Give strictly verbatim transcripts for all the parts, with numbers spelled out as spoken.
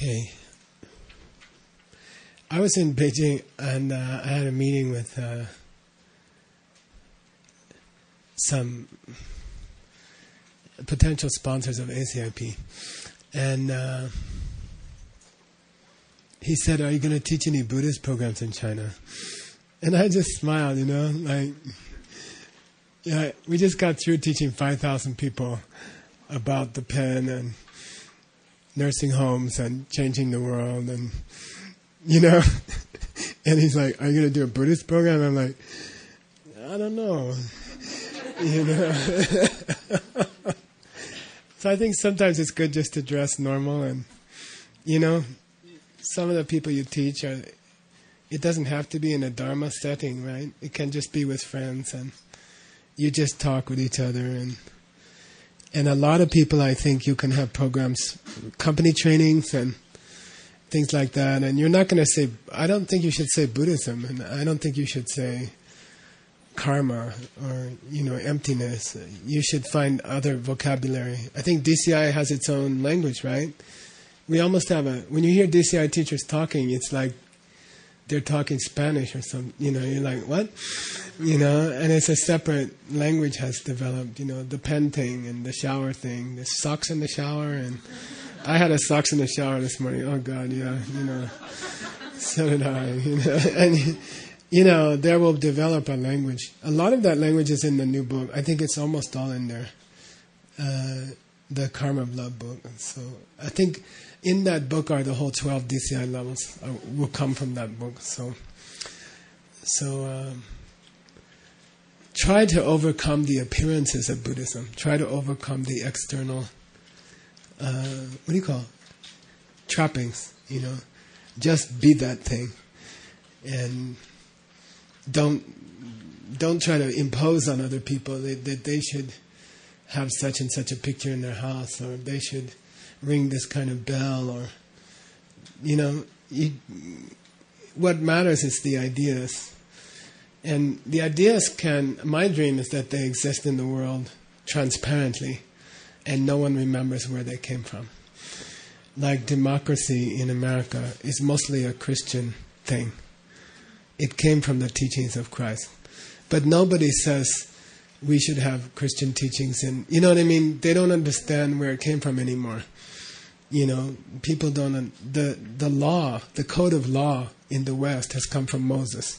Okay. I was in Beijing and uh, I had a meeting with uh, some potential sponsors of A C I P. And uh, he said, "Are you going to teach any Buddhist programs in China?" And I just smiled, you know, like, yeah, we just got through teaching five thousand people about the pen and nursing homes and changing the world, and, you know, and he's like, "Are you going to do a Buddhist program?" I'm like, "I don't know," you know. So I think sometimes it's good just to dress normal, and, you know, some of the people you teach are, it doesn't have to be in a Dharma setting, right? It can just be with friends, and you just talk with each other, and and a lot of people, I think you can have programs, company trainings and things like that, and you're not going to say, I don't think you should say Buddhism, and I don't think you should say karma or, you know, emptiness. You should find other vocabulary. I think D C I has its own language, right? We almost have a, when you hear D C I teachers talking, it's like they're talking Spanish or something, you know, you're like, what? You know, and it's a separate language has developed, you know, the pen thing and the shower thing, the socks in the shower, and I had a socks in the shower this morning, oh God, yeah, you know, so did I, you know, and, you know, there will develop a language. A lot of that language is in the new book. I think it's almost all in there, uh, the Karma of Love book. So I think in that book are the whole twelve D C I levels uh, will come from that book. So, so um, try to overcome the appearances of Buddhism. Try to overcome the external, uh, what do you call it? Trappings, you know. Just be that thing. And don't don't try to impose on other people that, that they should have such and such a picture in their house, or they should ring this kind of bell, or, you know, you, what matters is the ideas. And the ideas can, my dream is that they exist in the world transparently, and no one remembers where they came from. Like democracy in America is mostly a Christian thing. It came from the teachings of Christ. But nobody says we should have Christian teachings, and, you know what I mean? They don't understand where it came from anymore. You know, people don't, the the law, the code of law in the West has come from Moses.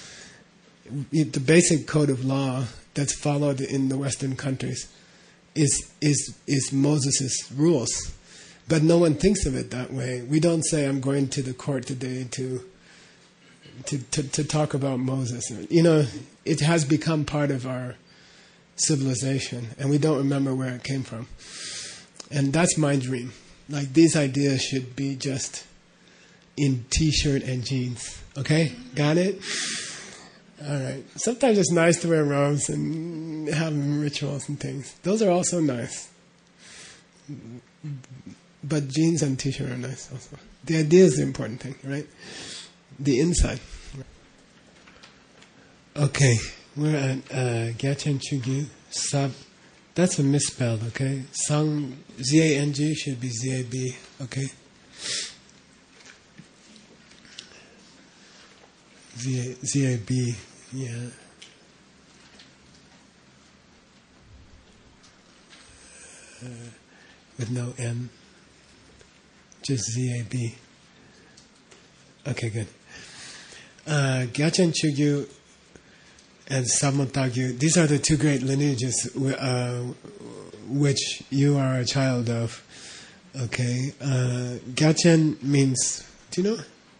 It, the basic code of law that's followed in the Western countries is is is Moses' rules. But no one thinks of it that way. We don't say, I'm going to the court today to to, to, to talk about Moses. You know, it has become part of our civilization, and we don't remember where it came from. And that's my dream. Like, these ideas should be just in t-shirt and jeans. Okay? Got it? All right. Sometimes it's nice to wear robes and have rituals and things. Those are also nice. But jeans and t-shirt are nice also. The idea is the important thing, right? The inside. Okay. We're at uh, Gyatchen Chugyu. Sab. That's a misspelled, okay? Sang, Z A N G should be Z A B, okay? Z A B, yeah. Uh, with no N. Just Z A B. Okay, good. Uh, Gyatchen Chugyu and Sammo Tagyu, these are the two great lineages uh, which you are a child of. Okay. Uh, Gyatchen means, do you know?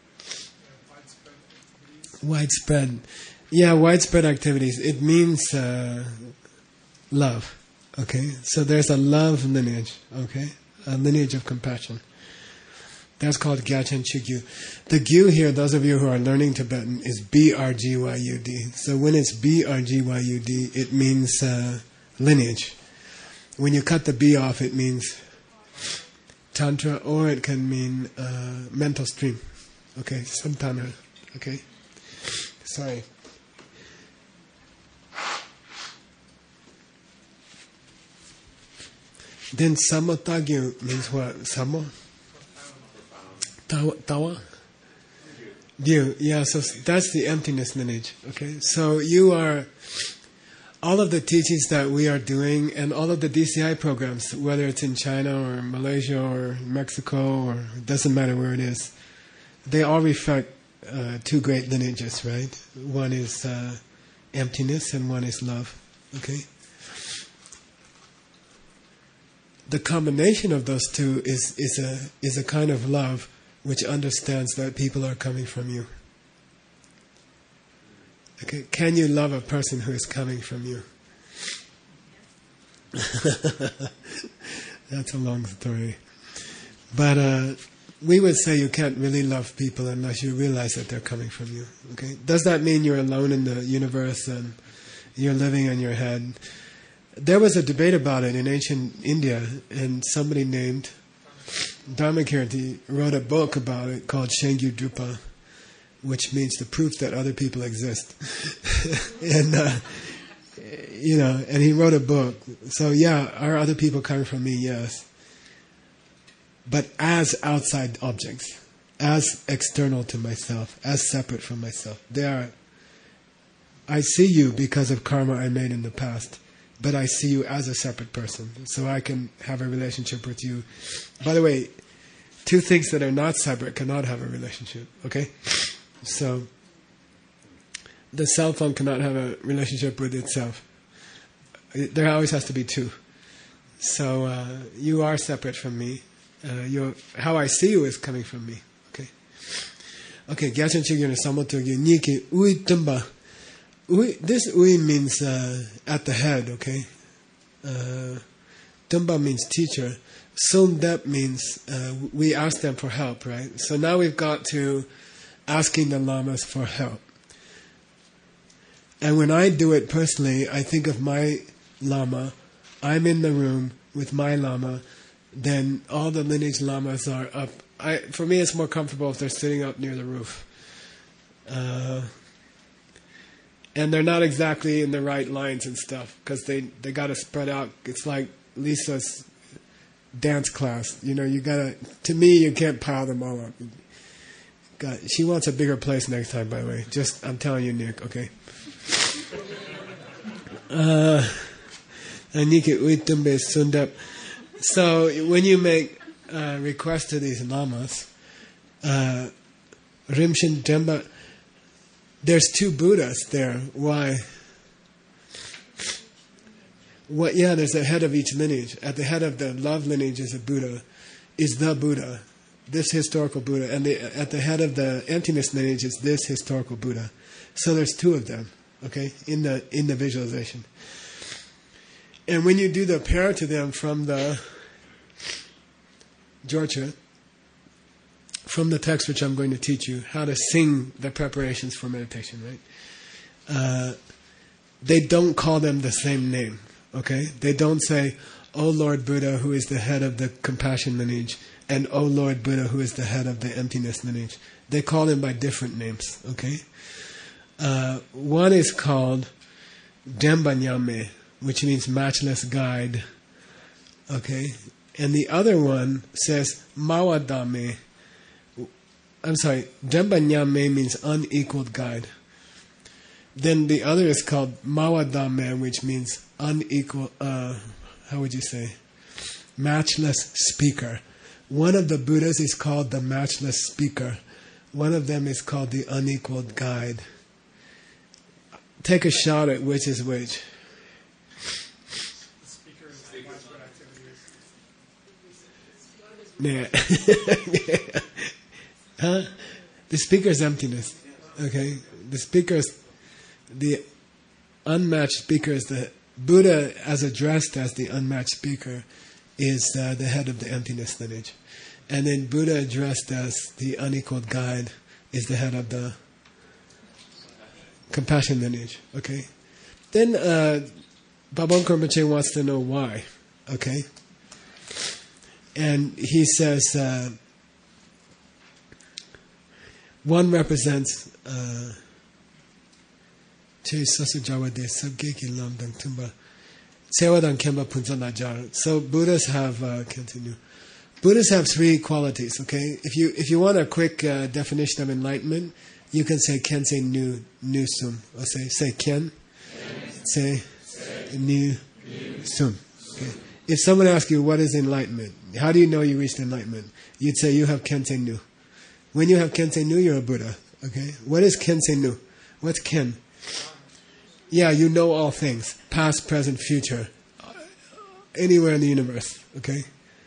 Widespread. Widespread. Yeah, widespread activities. It means uh, love. Okay. So there's a love lineage. Okay. A lineage of compassion. That's called Gyatchen Chugyu. The Gyu here, those of you who are learning Tibetan, is B R G Y U D. So when it's B R G Y U D, it means uh, lineage. When you cut the B off, it means Tantra, or it can mean uh, mental stream. Okay, Samtana. Okay? Sorry. Then Sammo Tagyu means what? Sammo? Tawa? Tawa? View. Yeah, so that's the emptiness lineage. Okay, so you are, all of the teachings that we are doing and all of the D C I programs, whether it's in China or Malaysia or Mexico or it doesn't matter where it is, they all reflect uh, two great lineages, right? One is uh, emptiness and one is love. Okay. The combination of those two is is a is a kind of love which understands that people are coming from you. Okay, can you love a person who is coming from you? That's a long story. But uh, we would say you can't really love people unless you realize that they're coming from you. Okay, does that mean you're alone in the universe and you're living in your head? There was a debate about it in ancient India, and somebody named Dharmakirti wrote a book about it called Shengyu Drupa, which means the proof that other people exist. and uh, you know, and he wrote a book. So yeah, are other people coming from me? Yes, but as outside objects, as external to myself, as separate from myself. They are. I see you because of karma I made in the past. But I see you as a separate person, so I can have a relationship with you. By the way, two things that are not separate cannot have a relationship, okay? So, the cell phone cannot have a relationship with itself. There always has to be two. So, uh, you are separate from me. Uh, you're, how I see you is coming from me, okay? Okay, gyachan chigyon samotogi niki ui tumba. Ui, this ui means uh, at the head, okay? Uh, Tumba means teacher. Sundep means uh, we ask them for help, right? So now we've got to asking the lamas for help. And when I do it personally, I think of my lama. I'm in the room with my lama. Then all the lineage lamas are up. I, for me, it's more comfortable if they're sitting up near the roof. Uh... And they're not exactly in the right lines and stuff because they, they got to spread out. It's like Lisa's dance class. You know, you got to, to me, you can't pile them all up. God, she wants a bigger place next time, by the way. Just, I'm telling you, Nick, okay? Uh, so when you make uh, requests to these lamas, uh, Rimshin Demba, there's two Buddhas there. Why? What? Yeah, there's the head of each lineage. At the head of the love lineage is a Buddha, is the Buddha, this historical Buddha. And the, at the head of the emptiness lineage is this historical Buddha. So there's two of them, okay, in the in the visualization. And when you do the prayer to them from the Georgia, from the text which I'm going to teach you, how to sing the preparations for meditation, right? Uh, they don't call them the same name, okay? They don't say, O Lord Buddha, who is the head of the compassion lineage, and O Lord Buddha, who is the head of the emptiness lineage. They call them by different names, okay? Uh, one is called Dembanyame, which means matchless guide, okay? And the other one says Mawadame. I'm sorry, Dembanyame means unequaled guide. Then the other is called Mawadame, which means unequal, uh, how would you say? Matchless speaker. One of the Buddhas is called the matchless speaker. One of them is called the unequaled guide. Take a shot at which is which. The speaker is the widespread activities. Yeah. Huh? The speaker is emptiness. Okay? The speaker is, the unmatched speaker is the, Buddha as addressed as the unmatched speaker is uh, the head of the emptiness lineage. And then Buddha addressed as the unequaled guide is the head of the compassion lineage. Okay? Then uh, Babon Kurmache wants to know why. Okay? And he says, uh, one represents so Buddhas have uh, continue. Buddhists have three qualities, okay? If you if you want a quick uh, definition of enlightenment, you can say Kensei Nu Nu Sum. Or say say Ken. Say Nu Sum. Okay. If someone asks you what is enlightenment, how do you know you reached enlightenment? You'd say you have Kensei Nu. When you have Kensei Nu, you're a Buddha. Okay? What is Kensei Nu? What's Ken? Yeah, you know all things. Past, present, future. Anywhere in the universe. Okay?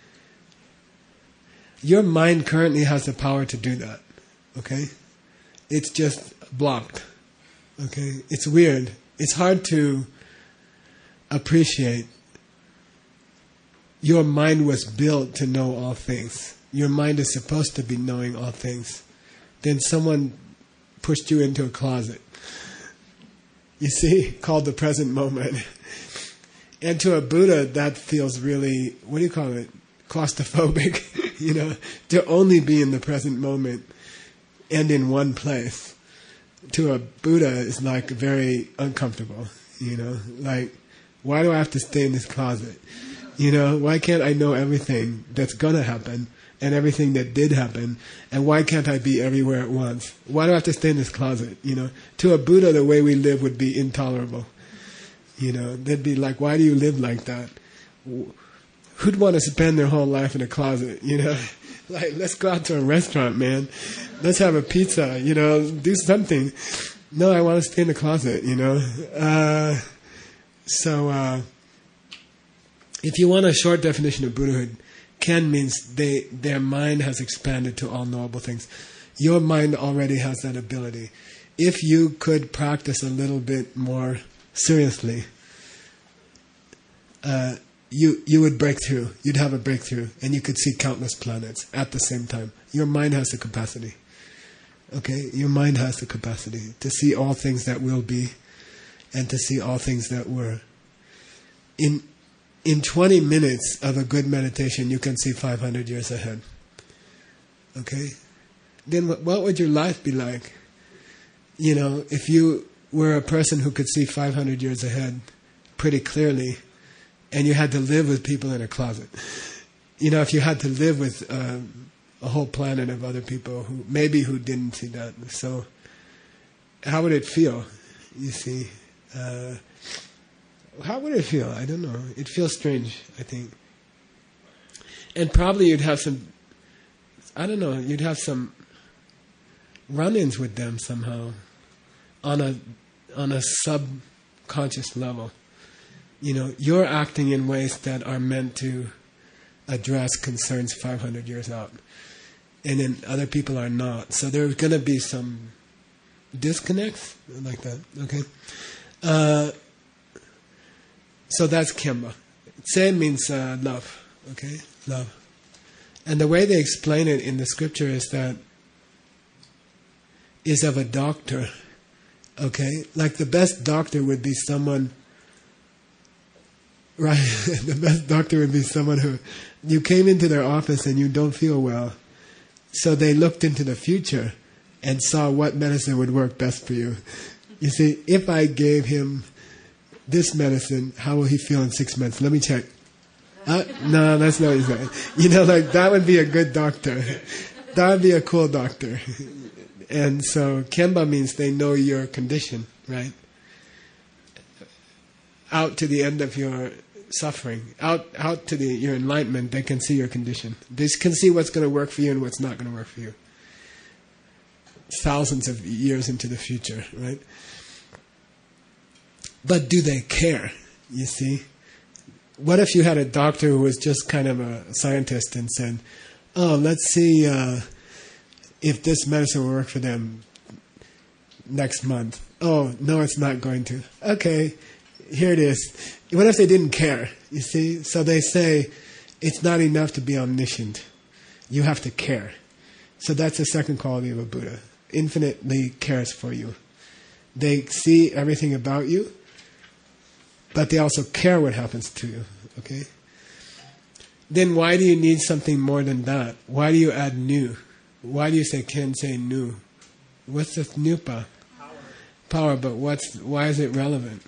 Your mind currently has the power to do that. Okay? It's just blocked. Okay? It's weird. It's hard to appreciate. Your mind was built to know all things. Your mind is supposed to be knowing all things. Then someone pushed you into a closet. You see? Called the present moment. And to a Buddha, that feels really, what do you call it? Claustrophobic. You know, to only be in the present moment and in one place. To a Buddha is like very uncomfortable. You know, like, why do I have to stay in this closet? You know, why can't I know everything that's gonna happen and everything that did happen? And why can't I be everywhere at once? Why do I have to stay in this closet? You know, to a Buddha, the way we live would be intolerable. You know, they'd be like, why do you live like that? Who'd want to spend their whole life in a closet? You know, like, let's go out to a restaurant, man. Let's have a pizza. You know, do something. No, I want to stay in the closet. You know, uh, so. Uh, If you want a short definition of Buddhahood, Ken means they their mind has expanded to all knowable things. Your mind already has that ability. If you could practice a little bit more seriously, uh, you you would break through. You'd have a breakthrough, and you could see countless planets at the same time. Your mind has the capacity. Okay, your mind has the capacity to see all things that will be, and to see all things that were. In In twenty minutes of a good meditation, you can see five hundred years ahead. Okay? Then what would your life be like? You know, if you were a person who could see five hundred years ahead pretty clearly, and you had to live with people in a closet. You know, if you had to live with uh, a whole planet of other people who maybe who didn't see that. So, how would it feel? You see? Uh, How would it feel? I don't know. It feels strange, I think. And probably you'd have some, I don't know, you'd have some run-ins with them somehow on a on a subconscious level. You know, you're acting in ways that are meant to address concerns five hundred years out. And then other people are not. So there's going to be some disconnects like that, okay? Uh... So that's Kemba. Sen means uh, love, okay? Love. And the way they explain it in the scripture is that is of a doctor, okay? Like the best doctor would be someone, right? The best doctor would be someone who, you came into their office and you don't feel well. So they looked into the future and saw what medicine would work best for you. You see, if I gave him this medicine, how will he feel in six months? Let me check. Uh, no, that's not what he's saying. You know, like, that would be a good doctor. That would be a cool doctor. And so, Kemba means they know your condition, right? Out to the end of your suffering, out out to the, your enlightenment, they can see your condition. They can see what's going to work for you and what's not going to work for you. Thousands of years into the future, right? But do they care, you see? What if you had a doctor who was just kind of a scientist and said, oh, let's see uh, if this medicine will work for them next month. Oh, no, it's not going to. Okay, here it is. What if they didn't care, you see? So they say, it's not enough to be omniscient. You have to care. So that's the second quality of a Buddha. Infinitely cares for you. They see everything about you, but they also care what happens to you, okay? Then why do you need something more than that? Why do you add nu? Why do you say Kensei Nu? What's the nupa? Power. Power, but what's why is it relevant?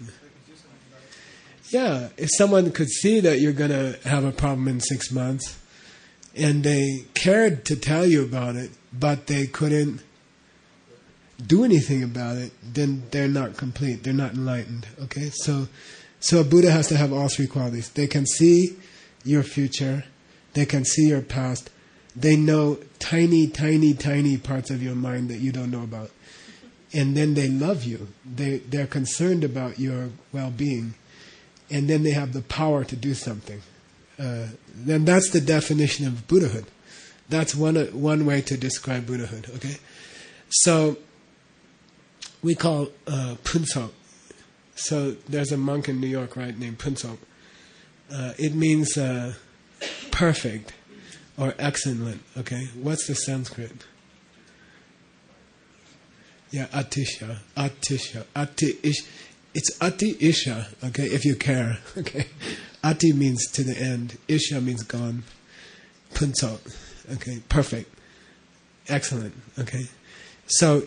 Yeah, if someone could see that you're going to have a problem in six months, and they cared to tell you about it, but they couldn't do anything about it, then they're not complete. They're not enlightened. Okay, so so a Buddha has to have all three qualities. They can see your future. They can see your past. They know tiny, tiny, tiny parts of your mind that you don't know about. And then they love you. They, they're concerned about your well-being. And then they have the power to do something. Uh, then that's the definition of Buddhahood. That's one uh, one way to describe Buddhahood. Okay, so we call uh, Punsok. So there's a monk in New York, right, named Punsok. Uh, it means uh, perfect or excellent. Okay, what's the Sanskrit? Yeah, Atisha, Atisha, Ati ish. It's Ati Isha. Okay, if you care. Okay, Ati means to the end. Isha means gone. Punsok. Okay, perfect, excellent. Okay, so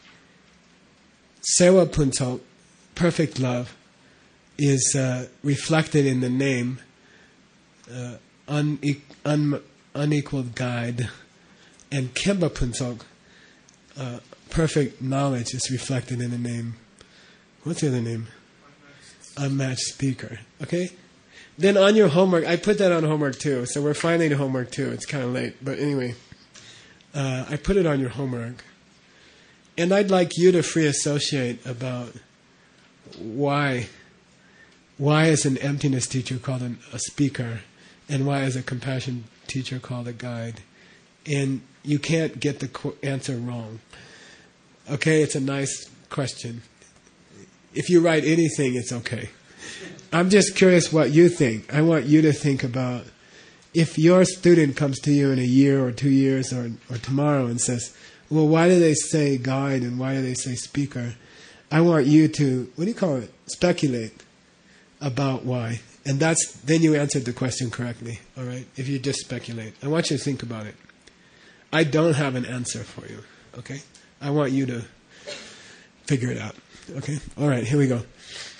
Sewa Punsok, perfect love, is uh, reflected in the name uh, une- un- unequaled guide, and Kemba Punsok, uh, perfect knowledge, is reflected in the name. What's the other name? Unmatched speaker. Okay? Then on your homework, I put that on homework too, so we're finally to homework too. It's kind of late, but anyway, uh, I put it on your homework. And I'd like you to free associate about why, why is an emptiness teacher called an, a speaker, and why is a compassion teacher called a guide. And you can't get the qu- answer wrong. Okay, it's a nice question. If you write anything, it's okay. I'm just curious what you think. I want you to think about if your student comes to you in a year or two years or, or tomorrow and says, well, why do they say guide and why do they say speaker? I want you to, what do you call it? Speculate about why. And that's, then you answered the question correctly, all right? If you just speculate. I want you to think about it. I don't have an answer for you, okay? I want you to figure it out, okay? All right, here we go.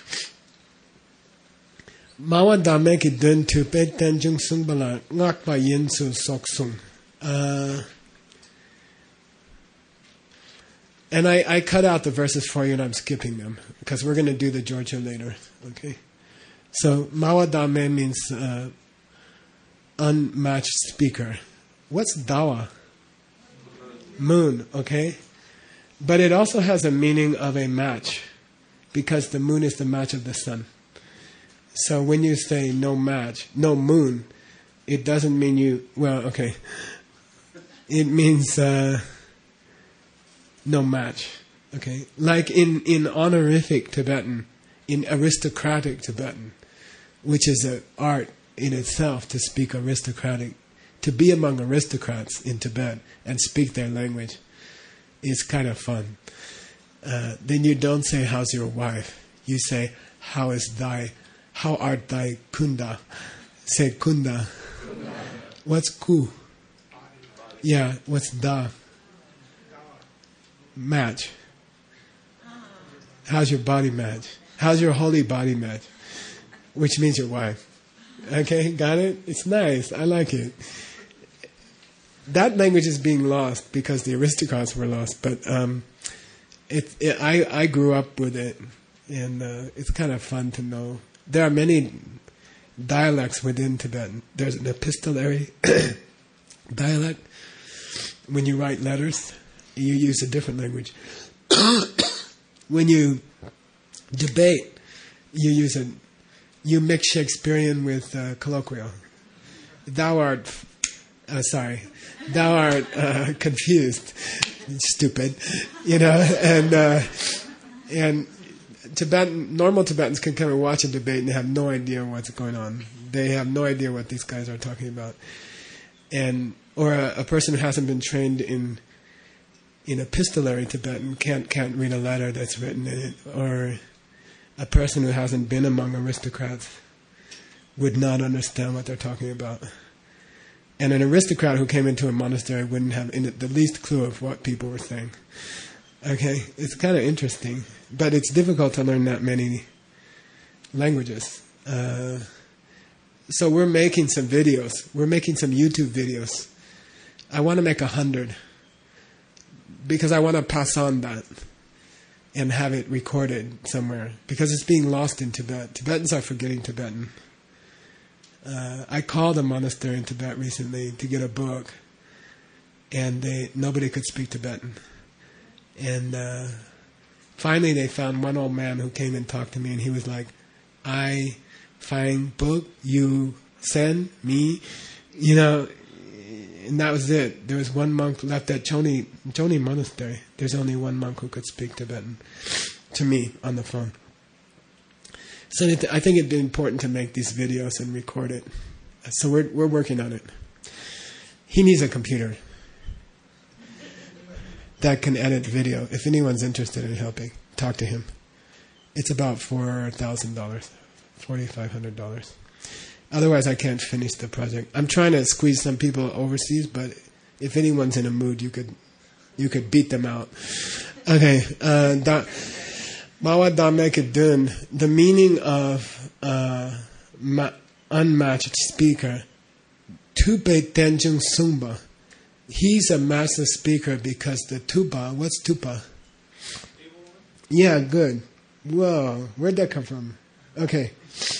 Mawa dame ki dun tu pe ten jung sung bala ngak pa yin su sok sung. Uh, and I, I cut out the verses for you and I'm skipping them because we're going to do the Georgia later. Okay. So Mawa dame means uh, unmatched speaker. What's dawa? Moon. Okay. But it also has a meaning of a match because the moon is the match of the sun. So when you say no match, no moon, it doesn't mean you, well, okay. It means uh, no match, okay? Like in, in honorific Tibetan, in aristocratic Tibetan, which is an art in itself to speak aristocratic, to be among aristocrats in Tibet and speak their language is kind of fun. Uh, then you don't say, how's your wife? You say, how is thy How art thy kunda? Say kunda. Kunda. What's ku? Yeah, what's da? Match. How's your body match? How's your holy body match? Which means your wife. Okay, got it? It's nice. I like it. That language is being lost because the aristocrats were lost, but um, it, it, I, I grew up with it, and uh, it's kind of fun to know. There are many dialects within Tibetan. There's an epistolary dialect. When you write letters, you use a different language. When you debate, you use a, you mix Shakespearean with uh, colloquial. Thou art, uh, sorry, thou art uh, confused, stupid, you know, and uh, and. Tibetan, normal Tibetans can come and watch a debate and they have no idea what's going on. They have no idea what these guys are talking about. And or a, a person who hasn't been trained in in epistolary Tibetan can't can't read a letter that's written in it. Or a person who hasn't been among aristocrats would not understand what they're talking about. And an aristocrat who came into a monastery wouldn't have in it the least clue of what people were saying. Okay, it's kind of interesting, but it's difficult to learn that many languages. Uh, So we're making some videos. We're making some YouTube videos. I want to make a hundred because I want to pass on that and have it recorded somewhere because it's being lost in Tibet. Tibetans are forgetting Tibetan. Uh, I called a monastery in Tibet recently to get a book, and they nobody could speak Tibetan. And uh, finally they found one old man who came and talked to me, and he was like, I find book, you send me, you know, and that was it. There was one monk left at Choni, Choni Monastery. There's only one monk who could speak Tibetan to me on the phone. So it, I think it'd be important to make these videos and record it. So we're we're working on it. He needs a computer that can edit video. If anyone's interested in helping, talk to him. It's about four thousand dollars, forty-five hundred dollars. Otherwise, I can't finish the project. I'm trying to squeeze some people overseas, but if anyone's in a mood, you could you could beat them out. Okay, uh, da, Mawa Dame Kedun, the meaning of uh, ma, unmatched speaker, Tupe Tenjung Sumba. He's a master speaker because the tupa, what's tupa? Yeah, good. Whoa, where'd that come from? Okay.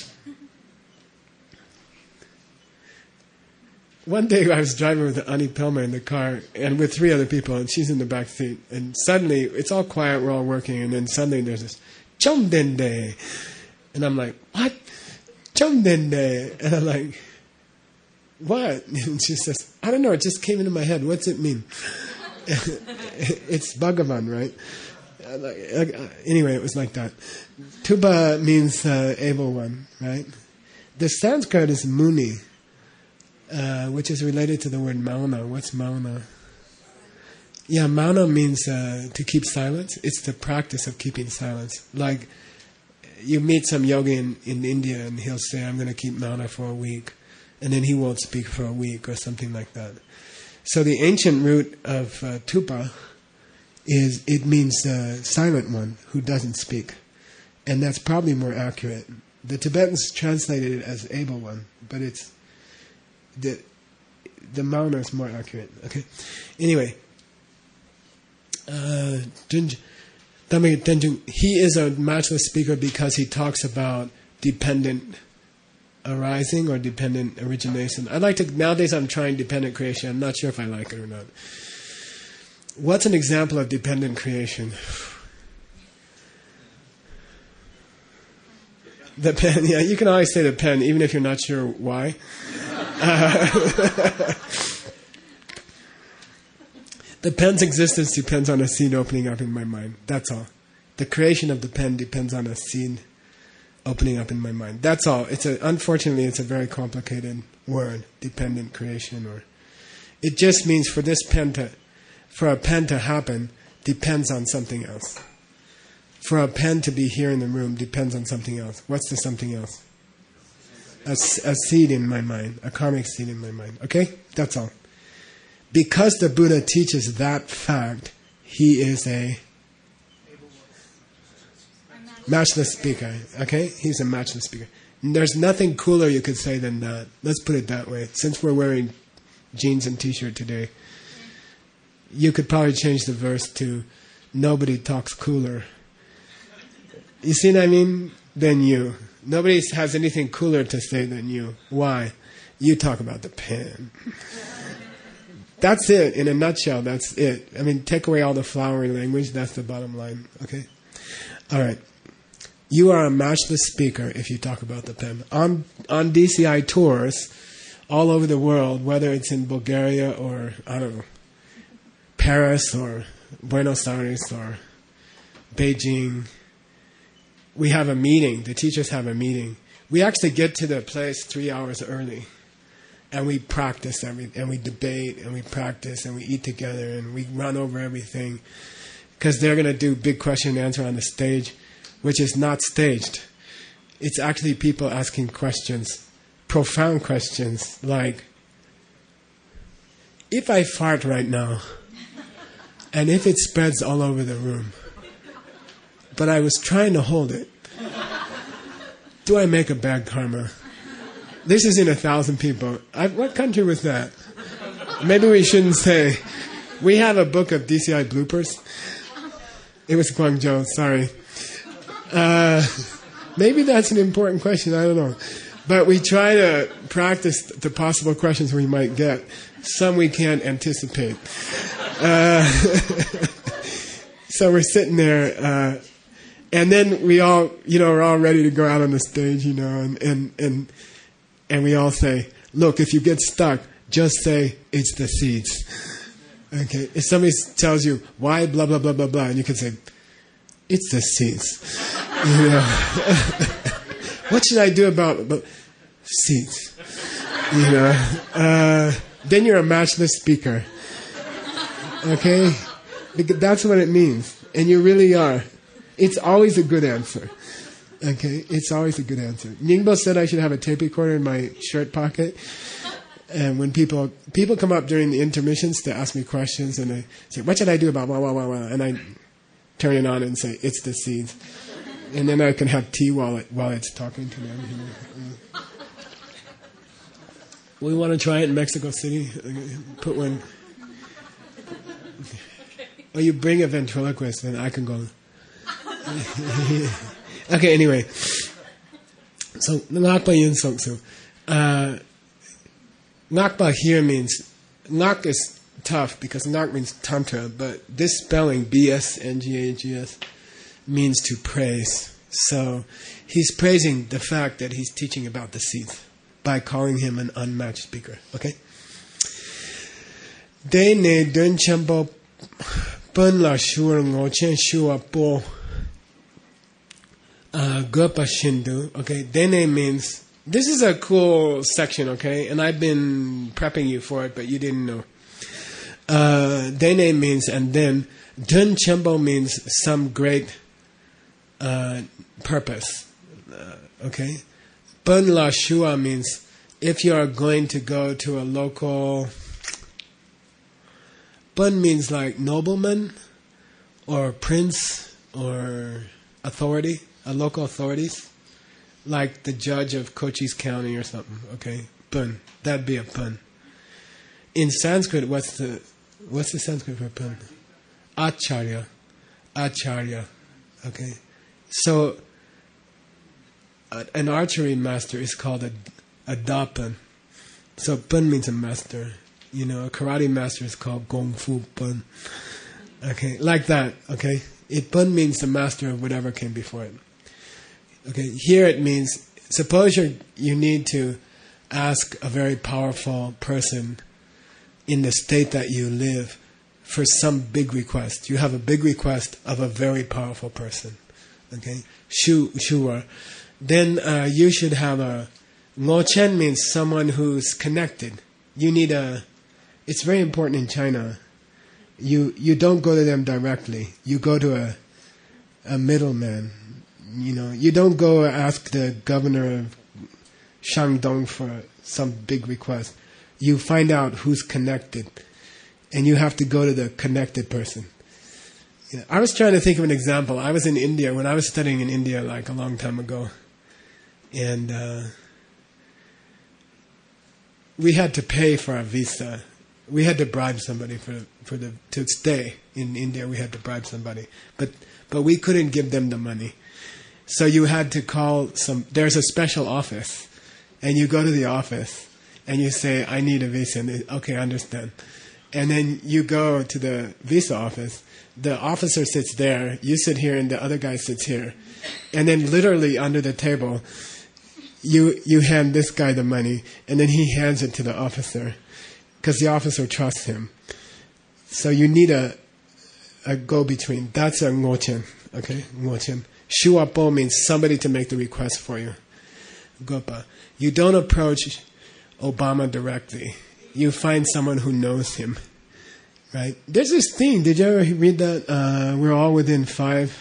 One day I was driving with Annie Pelmer in the car and with three other people, and she's in the back seat. And suddenly, it's all quiet, we're all working, and then suddenly there's this Chomdende. And I'm like, what? Chomdende. And I'm like, what? And she says, I don't know, it just came into my head. What's it mean? It's Bhagavan, right? Anyway, it was like that. Tuba means uh, able one, right? The Sanskrit is muni. Uh, which is related to the word mauna. What's mauna? Yeah, mauna means uh, to keep silence. It's the practice of keeping silence. Like, you meet some yogi in, in India and he'll say, I'm going to keep mauna for a week. And then he won't speak for a week or something like that. So the ancient root of uh, tupa is, it means uh, silent one who doesn't speak. And that's probably more accurate. The Tibetans translated it as able one, but it's The the mauna is more accurate. Okay. Anyway, uh, he is a matchless speaker because he talks about dependent arising or dependent origination. I like to nowadays. I'm trying dependent creation. I'm not sure if I like it or not. What's an example of dependent creation? The pen. Yeah, you can always say the pen, even if you're not sure why. Uh, the pen's existence depends on a seed opening up in my mind. That's all. The creation of the pen depends on a seed opening up in my mind. That's all. It's a, unfortunately, it's a very complicated word, dependent creation. Or it just means for this pen to, for a pen to happen, depends on something else. For a pen to be here in the room depends on something else. What's the something else? A, a seed in my mind, a karmic seed in my mind. Okay? That's all. Because the Buddha teaches that fact, he is a matchless speaker. Okay? He's a matchless speaker. And there's nothing cooler you could say than that. Let's put it that way. Since we're wearing jeans and t-shirt today, you could probably change the verse to, nobody talks cooler. You see what I mean? Than you. Nobody has anything cooler to say than you. Why? You talk about the pen. That's it. In a nutshell, that's it. I mean, take away all the flowery language, that's the bottom line. Okay? All right. You are a matchless speaker if you talk about the pen. On, on D C I tours all over the world, whether it's in Bulgaria or, I don't know, Paris or Buenos Aires or Beijing, we have a meeting. The teachers have a meeting. We actually get to the place three hours early, and we practice every, and we debate, and we practice, and we eat together, and we run over everything, because they're going to do big question and answer on the stage, which is not staged. It's actually people asking questions, profound questions, like, if I fart right now, and if it spreads all over the room, but I was trying to hold it, do I make a bad karma? This is in a thousand people. I, what country was that? Maybe we shouldn't say. We have a book of D C I bloopers. It was Guangzhou, sorry. Uh, maybe that's an important question, I don't know. But we try to practice the possible questions we might get. Some we can't anticipate. Uh, so we're sitting there, uh, and then we all, you know, we're all ready to go out on the stage, you know, and, and, and, and we all say, look, if you get stuck, just say, it's the seeds. Okay? If somebody tells you, why blah, blah, blah, blah, blah, and you can say, it's the seeds. You know? What should I do about, about seeds? You know? Uh, then you're a matchless speaker. Okay? Because that's what it means. And you really are. It's always a good answer. Okay? It's always a good answer. Ningbo said I should have a tape recorder in my shirt pocket. And when people people come up during the intermissions to ask me questions, and they say, what should I do about blah, blah, blah, blah? And I turn it on and say, it's the seeds. And then I can have tea while it, while it's talking to them. You know. We want to try it in Mexico City. Put one. Or you bring a ventriloquist, and I can go. Okay, anyway. So, Ngakpa Yin Soksu. Uh, Ngakpa here means, Ngak is tough because Ngak means Tantra, but this spelling, B S N G A G S, means to praise. So he's praising the fact that he's teaching about the seeds by calling him an unmatched speaker. Okay? De ne dun chambo pun la shur ngo chen shua po gopa shindu. Okay? Dene means, this is a cool section, okay? And I've been prepping you for it, but you didn't know. Uh, Dene means, and then, Dun Chembo means some great uh, purpose. Uh, okay? Bun La Shua means if you are going to go to a local. Bun means like nobleman, or prince, or authority, a local authorities. Like the judge of Cochise County or something, okay? Bun. That'd be a pun. In Sanskrit, what's the what's the Sanskrit for pun? Acharya. Acharya. Okay? So, a, an archery master is called a, a dapan. So, pun means a master. You know, a karate master is called Gong Fu Pun. Okay? Like that, okay? It pun means the master of whatever came before it. Okay, here it means, suppose you you need to ask a very powerful person in the state that you live for some big request. You have a big request of a very powerful person. Okay, shu shuwa. Then uh, you should have a ngo chen means someone who's connected. You need a. It's very important in China. You you don't go to them directly. You go to a a middleman. You know, you don't go ask the governor of Shandong for some big request. You find out who's connected, and you have to go to the connected person. Yeah, I was trying to think of an example. I was in India when I was studying in India, like a long time ago, and uh, we had to pay for our visa. We had to bribe somebody for for the to stay in India. We had to bribe somebody, but but we couldn't give them the money. So you had to call some, there's a special office, and you go to the office, and you say, I need a visa, and they, okay, I understand. And then you go to the visa office, the officer sits there, you sit here, and the other guy sits here. And then literally under the table, you you hand this guy the money, and then he hands it to the officer, because the officer trusts him. So you need a a go-between. That's a ngochen, okay, ngochen. Shuapo means somebody to make the request for you. Gopa. You don't approach Obama directly. You find someone who knows him. Right? There's this thing. Did you ever read that? Uh, we're all within five.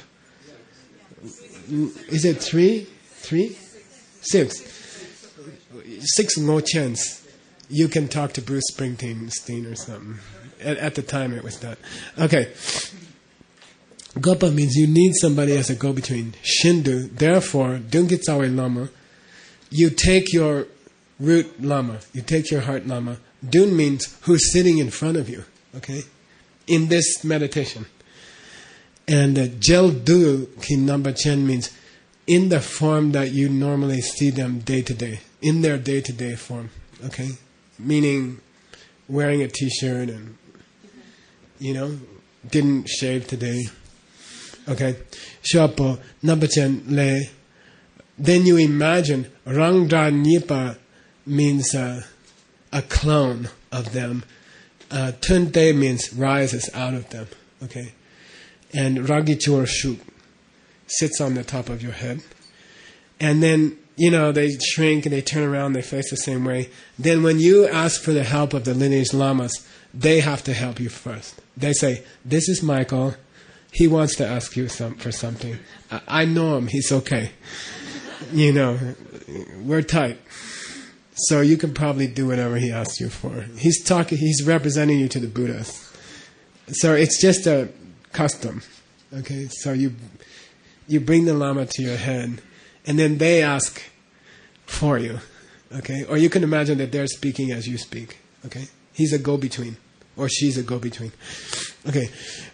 Is it three? Three? Six. Six ngochens. You can talk to Bruce Springsteen or something. At, at the time it was that. Okay. Gopa means you need somebody as a go-between. Shindu, therefore, Dungitsawe Lama, you take your root Lama. You take your heart Lama. Dun means who's sitting in front of you, okay, in this meditation. And uh, Jel Du Ki Namba Chen means in the form that you normally see them day to day, in their day to day form, okay? Meaning wearing a t-shirt and, you know, didn't shave today, okay? Shopo Namba Chen Le. Then you imagine Rangdra Nipa means uh, a clone of them. Uh, Tunte means rises out of them, okay? And Ragichur Shuk sits on the top of your head. And then, you know, they shrink and they turn around, they face the same way. Then when you ask for the help of the lineage lamas, they have to help you first. They say, this is Michael. He wants to ask you some, for something. I, I know him. He's okay. You know, we're tight. So you can probably do whatever he asks you for. He's talking, he's representing you to the Buddhas. So it's just a custom. Okay, so you you bring the Lama to your head, and then they ask for you. Okay, or you can imagine that they're speaking as you speak. Okay, he's a go-between, or she's a go-between. Okay,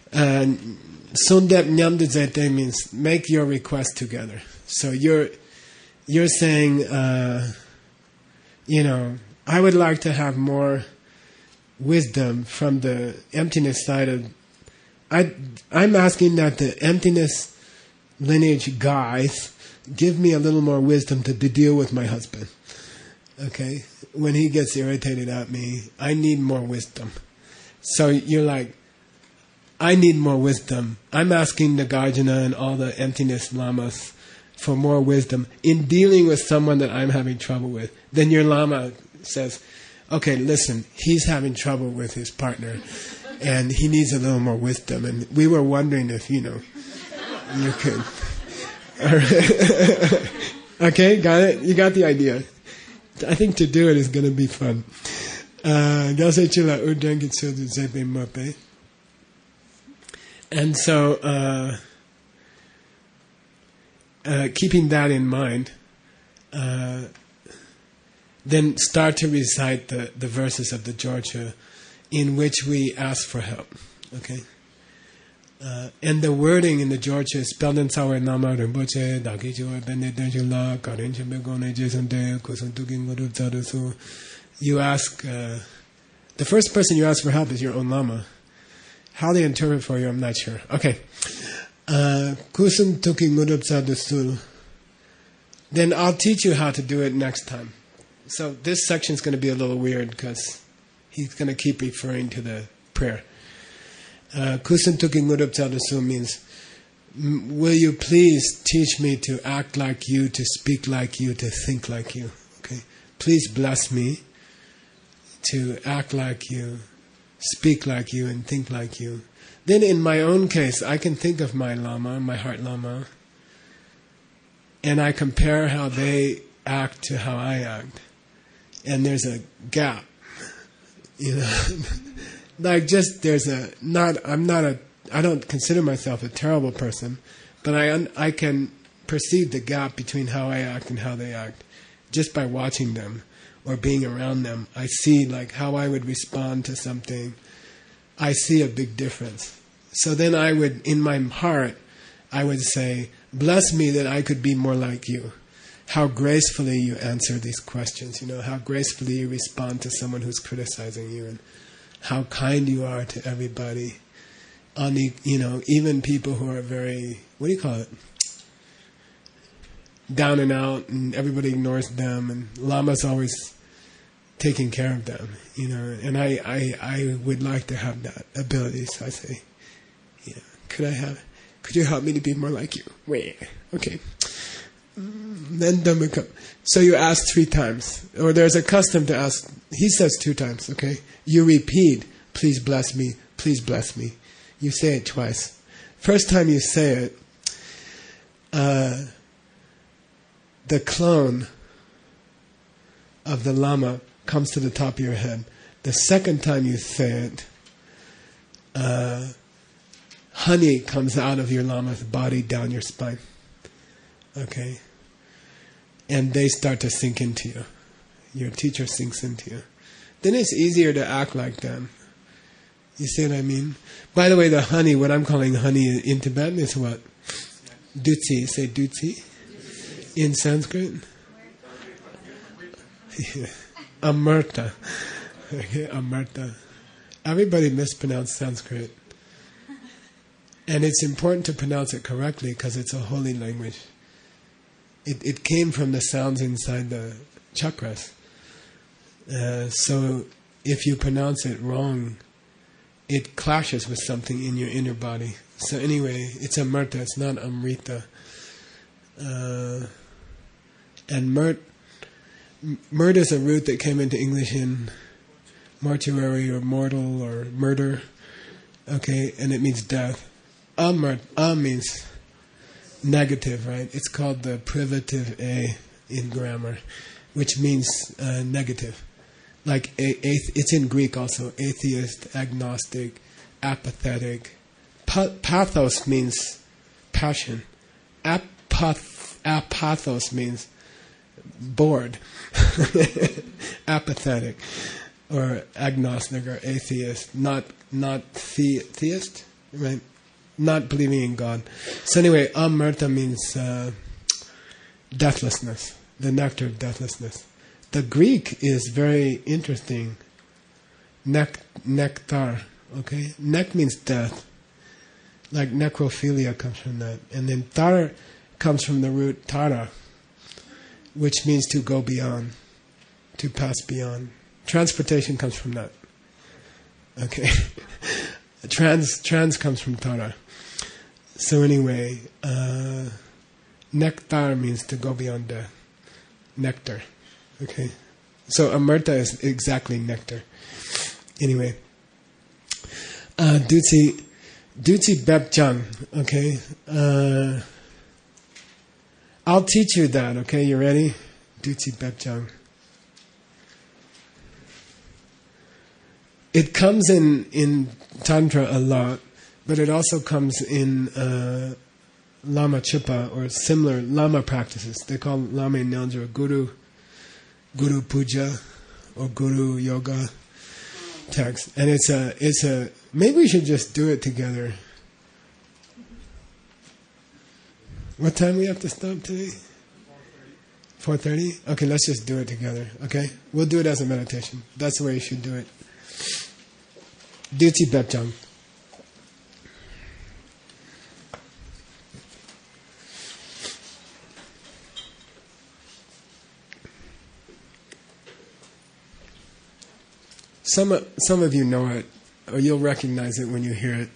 Sondep Nyamde Zete means make your request together. So you're you're saying, uh, you know, I would like to have more wisdom from the emptiness side of. I, I'm asking that the emptiness lineage guys give me a little more wisdom to, to deal with my husband. Okay? When he gets irritated at me, I need more wisdom. So you're like, I need more wisdom. I'm asking the Gajana and all the emptiness lamas for more wisdom in dealing with someone that I'm having trouble with. Then your lama says, okay, listen, he's having trouble with his partner. And he needs a little more wisdom. And we were wondering if, you know, you could. Okay, got it? You got the idea. I think to do it is going to be fun. And so, uh, uh, keeping that in mind, uh, then start to recite the, the verses of the Georgia in which we ask for help, okay? Uh, and the wording in the Georgia is spelled in Sawe Nama Rinpoche, Dakijo, Benedejula, Karinche Begone, Jason De, Kosuntukin Guru Tsarusu. You ask, uh, the first person you ask for help is your own Lama. How they interpret for you, I'm not sure. Okay. Kusuntukin Guru Tsarusu. Then I'll teach you how to do it next time. So this section is going to be a little weird because he's going to keep referring to the prayer. Kusantuki Ngurub Tsadasu means, will you please teach me to act like you, to speak like you, to think like you? Okay, please bless me to act like you, speak like you, and think like you. Then in my own case, I can think of my Lama, my heart Lama, and I compare how they act to how I act. And there's a gap. You know, like just there's a not. I'm not a. I don't consider myself a terrible person, but I un, I can perceive the gap between how I act and how they act, just by watching them or being around them. I see like how I would respond to something. I see a big difference. So then I would, in my heart, I would say, "Bless me that I could be more like you." How gracefully you answer these questions, you know, how gracefully you respond to someone who's criticizing you, and how kind you are to everybody. On the, you know, even people who are very, what do you call it? Down and out, and everybody ignores them, and Lama's always taking care of them, you know. And I, I, I would like to have that ability, so I say, yeah, could I have, could you help me to be more like you? Wait, okay. Then Dhamma come. So you ask three times, or there's a custom to ask. He says two times. Okay, you repeat, "Please bless me, please bless me." You say it twice. First time you say it, uh, the clone of the Lama comes to the top of your head. The second time you say it, uh, honey comes out of your Lama's body down your spine. Okay, and they start to sink into you. Your teacher sinks into you. Then it's easier to act like them. You see what I mean? By the way, the honey, what I'm calling honey in Tibetan is what? Dutsi. Say dutsi. In Sanskrit? Yeah. Amarta. Okay, amarta. Everybody mispronounced Sanskrit. And it's important to pronounce it correctly because it's a holy language. It it came from the sounds inside the chakras. Uh, so if you pronounce it wrong, it clashes with something in your inner body. So anyway, it's amarta, it's not amrita. Uh, and mert, mert is a root that came into English in mortuary or mortal or murder. Okay, and it means death. Amart, a means negative, right? It's called the privative a in grammar, which means uh, negative. Like a, a, it's in Greek also. Atheist, agnostic, apathetic. Pa- pathos means passion. Apath, apathos means bored. Apathetic, or agnostic, or atheist. Not not the, theist, right? Not believing in God. So anyway, amarta means uh, deathlessness, the nectar of deathlessness. The Greek is very interesting. Nec- nectar, okay? Nec means death. Like necrophilia comes from that. And then tar comes from the root tara, which means to go beyond, to pass beyond. Transportation comes from that. Okay? trans trans comes from tara. So anyway, uh, nectar means to go beyond death. Nectar. Okay? So amarta is exactly nectar. Anyway. Uh, Dutsi, Dutsi Bepjang. Okay? Uh, I'll teach you that, okay? You ready? Dutsi Bepjang. It comes in, in Tantra a lot, but it also comes in uh, Lama Chipa or similar Lama practices. They call Lama Nyanja Guru, Guru Puja, or Guru Yoga text. And it's a, it's a, maybe we should just do it together. What time we have to stop today? four thirty? Okay, let's just do it together, okay? We'll do it as a meditation. That's the way you should do it. Dutsi Bepjang. Some some of you know it, or you'll recognize it when you hear it.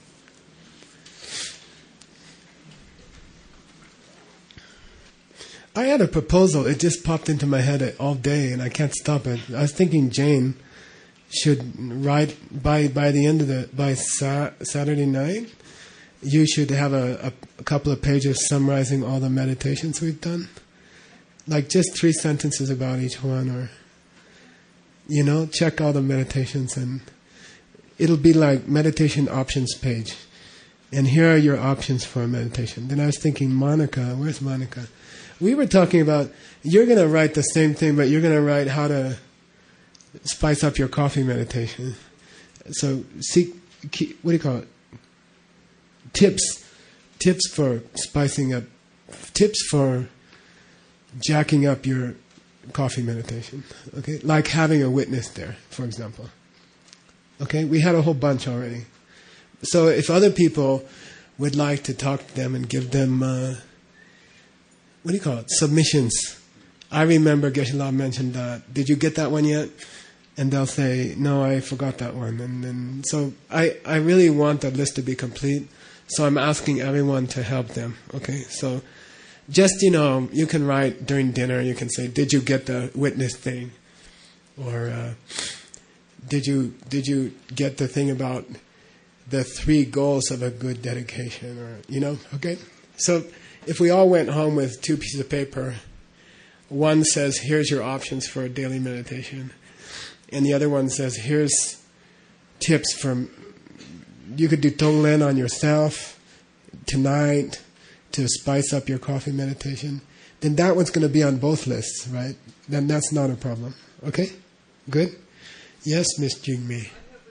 I had a proposal. It just popped into my head all day, and I can't stop it. I was thinking Jane should write by by the end of the by sa- Saturday night. You should have a, a, a couple of pages summarizing all the meditations we've done, like just three sentences about each one, or you know, check all the meditations, and it'll be like meditation options page. And here are your options for a meditation. Then I was thinking, Monica, where's Monica? We were talking about, you're going to write the same thing, but you're going to write how to spice up your coffee meditation. So, seek, what do you call it? Tips. Tips for spicing up, tips for jacking up your coffee meditation. Okay? Like having a witness there, for example. Okay? We had a whole bunch already. So if other people would like to talk to them and give them, uh, what do you call it? Submissions. I remember Geshe-la mentioned that. Did you get that one yet? And they'll say, no, I forgot that one. And then, so I, I really want that list to be complete. So I'm asking everyone to help them. Okay? So just, you know, you can write during dinner, you can say, did you get the witness thing? Or uh, did you did you get the thing about the three goals of a good dedication? Or, you know, okay? So if we all went home with two pieces of paper, one says, here's your options for a daily meditation. And the other one says, here's tips from, you could do Tonglen on yourself tonight to spice up your coffee meditation. Then that one's going to be on both lists, right? Then that's not a problem. Okay? Good? Yes, Miss Jigme.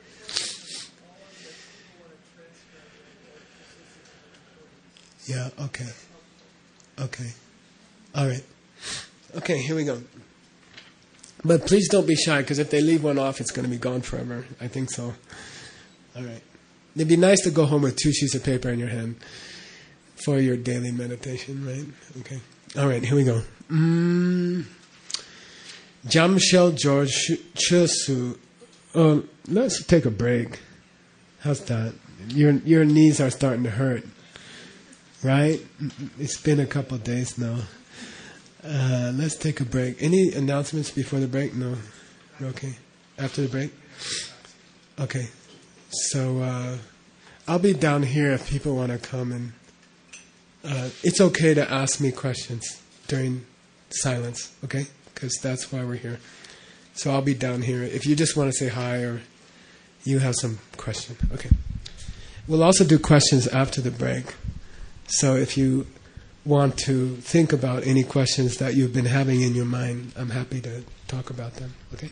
Yeah, okay. Okay. All right. Okay, here we go. But please don't be shy, because if they leave one off, it's going to be gone forever. I think so. All right. It'd be nice to go home with two sheets of paper in your hand for your daily meditation, right? Okay. All right, here we go. Mm. Jamshel George Chusu. Oh, let's take a break. How's that? Your your knees are starting to hurt, right? It's been a couple of days now. Uh, let's take a break. Any announcements before the break? No? Okay. After the break? Okay. So uh, I'll be down here if people want to come, and uh, it's okay to ask me questions during silence, okay? Because that's why we're here. So I'll be down here if you just want to say hi or you have some question. Okay. We'll also do questions after the break. So if you want to think about any questions that you've been having in your mind, I'm happy to talk about them. Okay?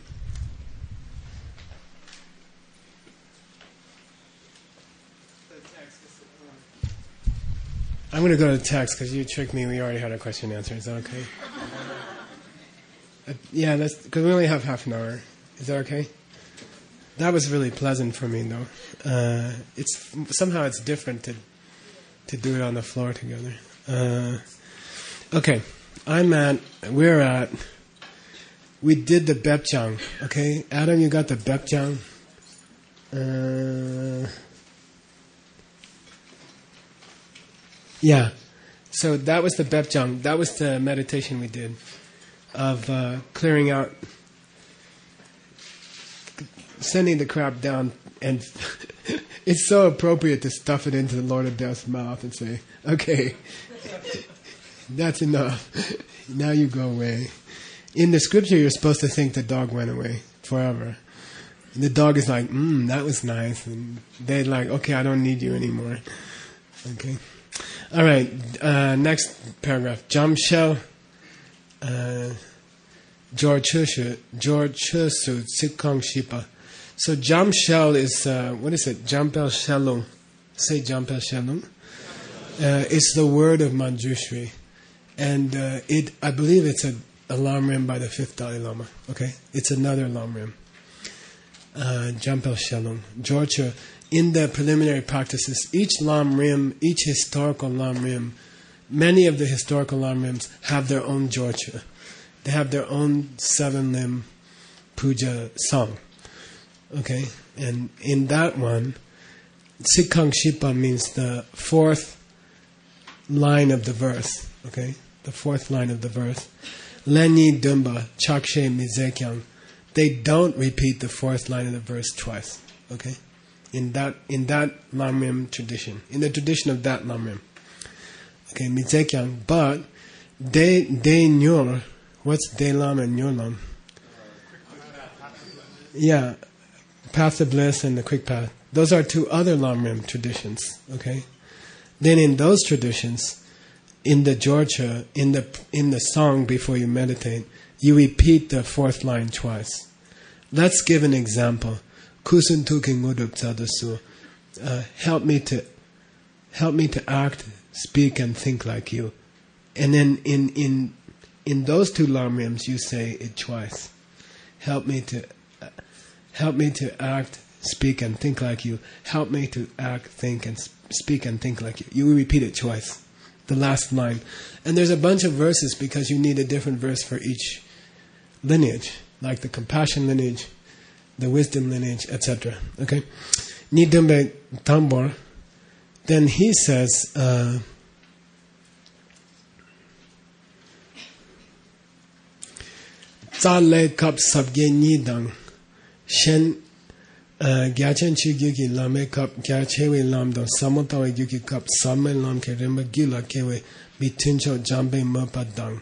I'm going to go to text because you tricked me. We already had a question and answer. Is that okay? uh, yeah, that's because we only have half an hour. Is that okay? That was really pleasant for me, though. Uh, it's somehow it's different to to do it on the floor together. Uh, okay, I'm at, we're at, we did the Bepjang, okay? Adam, you got the Bepjang? Uh, yeah, so that was the Bepjang. That was the meditation we did of uh, clearing out, sending the crap down, and it's so appropriate to stuff it into the Lord of Death's mouth and say, okay, that's enough. Now you go away. In the scripture, you're supposed to think the dog went away forever. And the dog is like, mmm, that was nice. And they're like, okay, I don't need you anymore. Okay. All right. Uh, next paragraph. Jamshel George Chushu George Chusu Tsikong Shipa. So Jamshel is, uh, what is it? Jampel Shalung. Say Jampel Shalung. Uh, it's the word of Manjushri. And uh, it, I believe it's a, a Lamrim by the fifth Dalai Lama. Okay? It's another Lamrim. Uh, Jampel Shalung. George, in the preliminary practices, each Lamrim, each historical Lamrim, many of the historical Lamrims have their own George. They have their own seven-limb puja song. Okay? And in that one, Tsikang Shipa means the fourth line of the verse. Okay? The fourth line of the verse. Lenyi Dumba, Chakshe Mizekyang. They don't repeat the fourth line of the verse twice. Okay? In that in that Lamrim tradition. In the tradition of that Lamrim. Okay, Mizekyang. But De De Nyor, what's De Lam and Nyor Lam? Yeah. Path of Bliss and the Quick Path. Those are two other Lamrim traditions. Okay? Then in those traditions, in the Georgia, in the in the song before you meditate, you repeat the fourth line twice. Let's give an example. Kusun tuking uduk tsadasu. Help me to help me to act, speak, and think like you. And then in in in those two lamrims, you say it twice. Help me to uh, help me to act, speak, and think like you. Help me to act, think, and speak and think like you. You repeat it twice. The last line. And there's a bunch of verses because you need a different verse for each lineage, like the compassion lineage, the wisdom lineage, et cetera. Okay? Nidumbe Tambor. Then he says, uh, Tsale kap sabge nidang shen Gyachan chi gyuki lame kap gyachewe lamdo samotawe gyuki kap samme lam ke remba gila kewe bituncho jambe mapadang.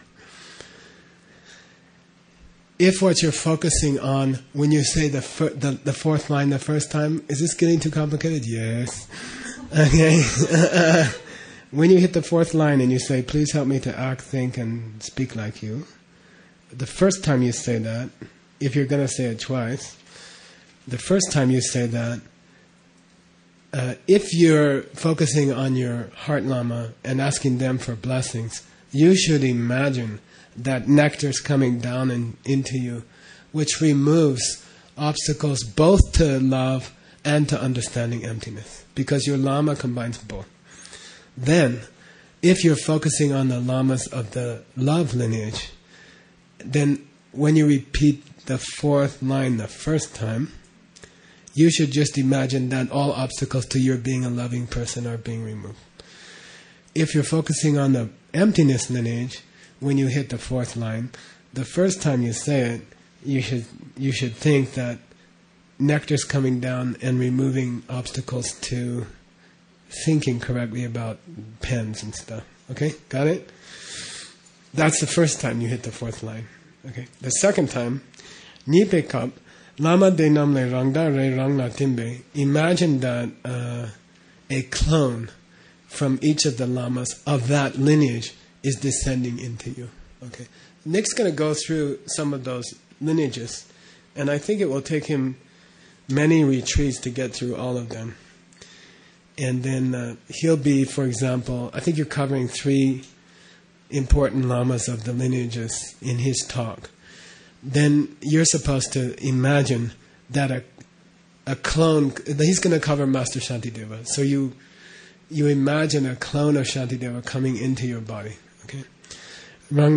If what you're focusing on when you say the, fir- the the fourth line the first time, is this getting too complicated? Yes. Okay. When you hit the fourth line and you say, please help me to act, think, and speak like you, the first time you say that, if you're going to say it twice, the first time you say that, uh, if you're focusing on your heart lama and asking them for blessings, you should imagine that nectar is coming down and into you, which removes obstacles both to love and to understanding emptiness, because your lama combines both. Then, if you're focusing on the lamas of the love lineage, then when you repeat the fourth line the first time, you should just imagine that all obstacles to your being a loving person are being removed. If you're focusing on the emptiness lineage, when you hit the fourth line, the first time you say it, you should you should think that nectar's coming down and removing obstacles to thinking correctly about pens and stuff. Okay, got it? That's the first time you hit the fourth line. Okay, the second time, Nipe Kap, Lama de Namle Rangda Re Rangla Timbe. Imagine that uh, a clone from each of the lamas of that lineage is descending into you. Okay, Nick's going to go through some of those lineages, and I think it will take him many retreats to get through all of them. And then uh, he'll be, for example, I think you're covering three important lamas of the lineages in his talk. Then you're supposed to imagine that a a clone, he's going to cover Master Shantideva. So you you imagine a clone of Shantideva coming into your body. Okay? Then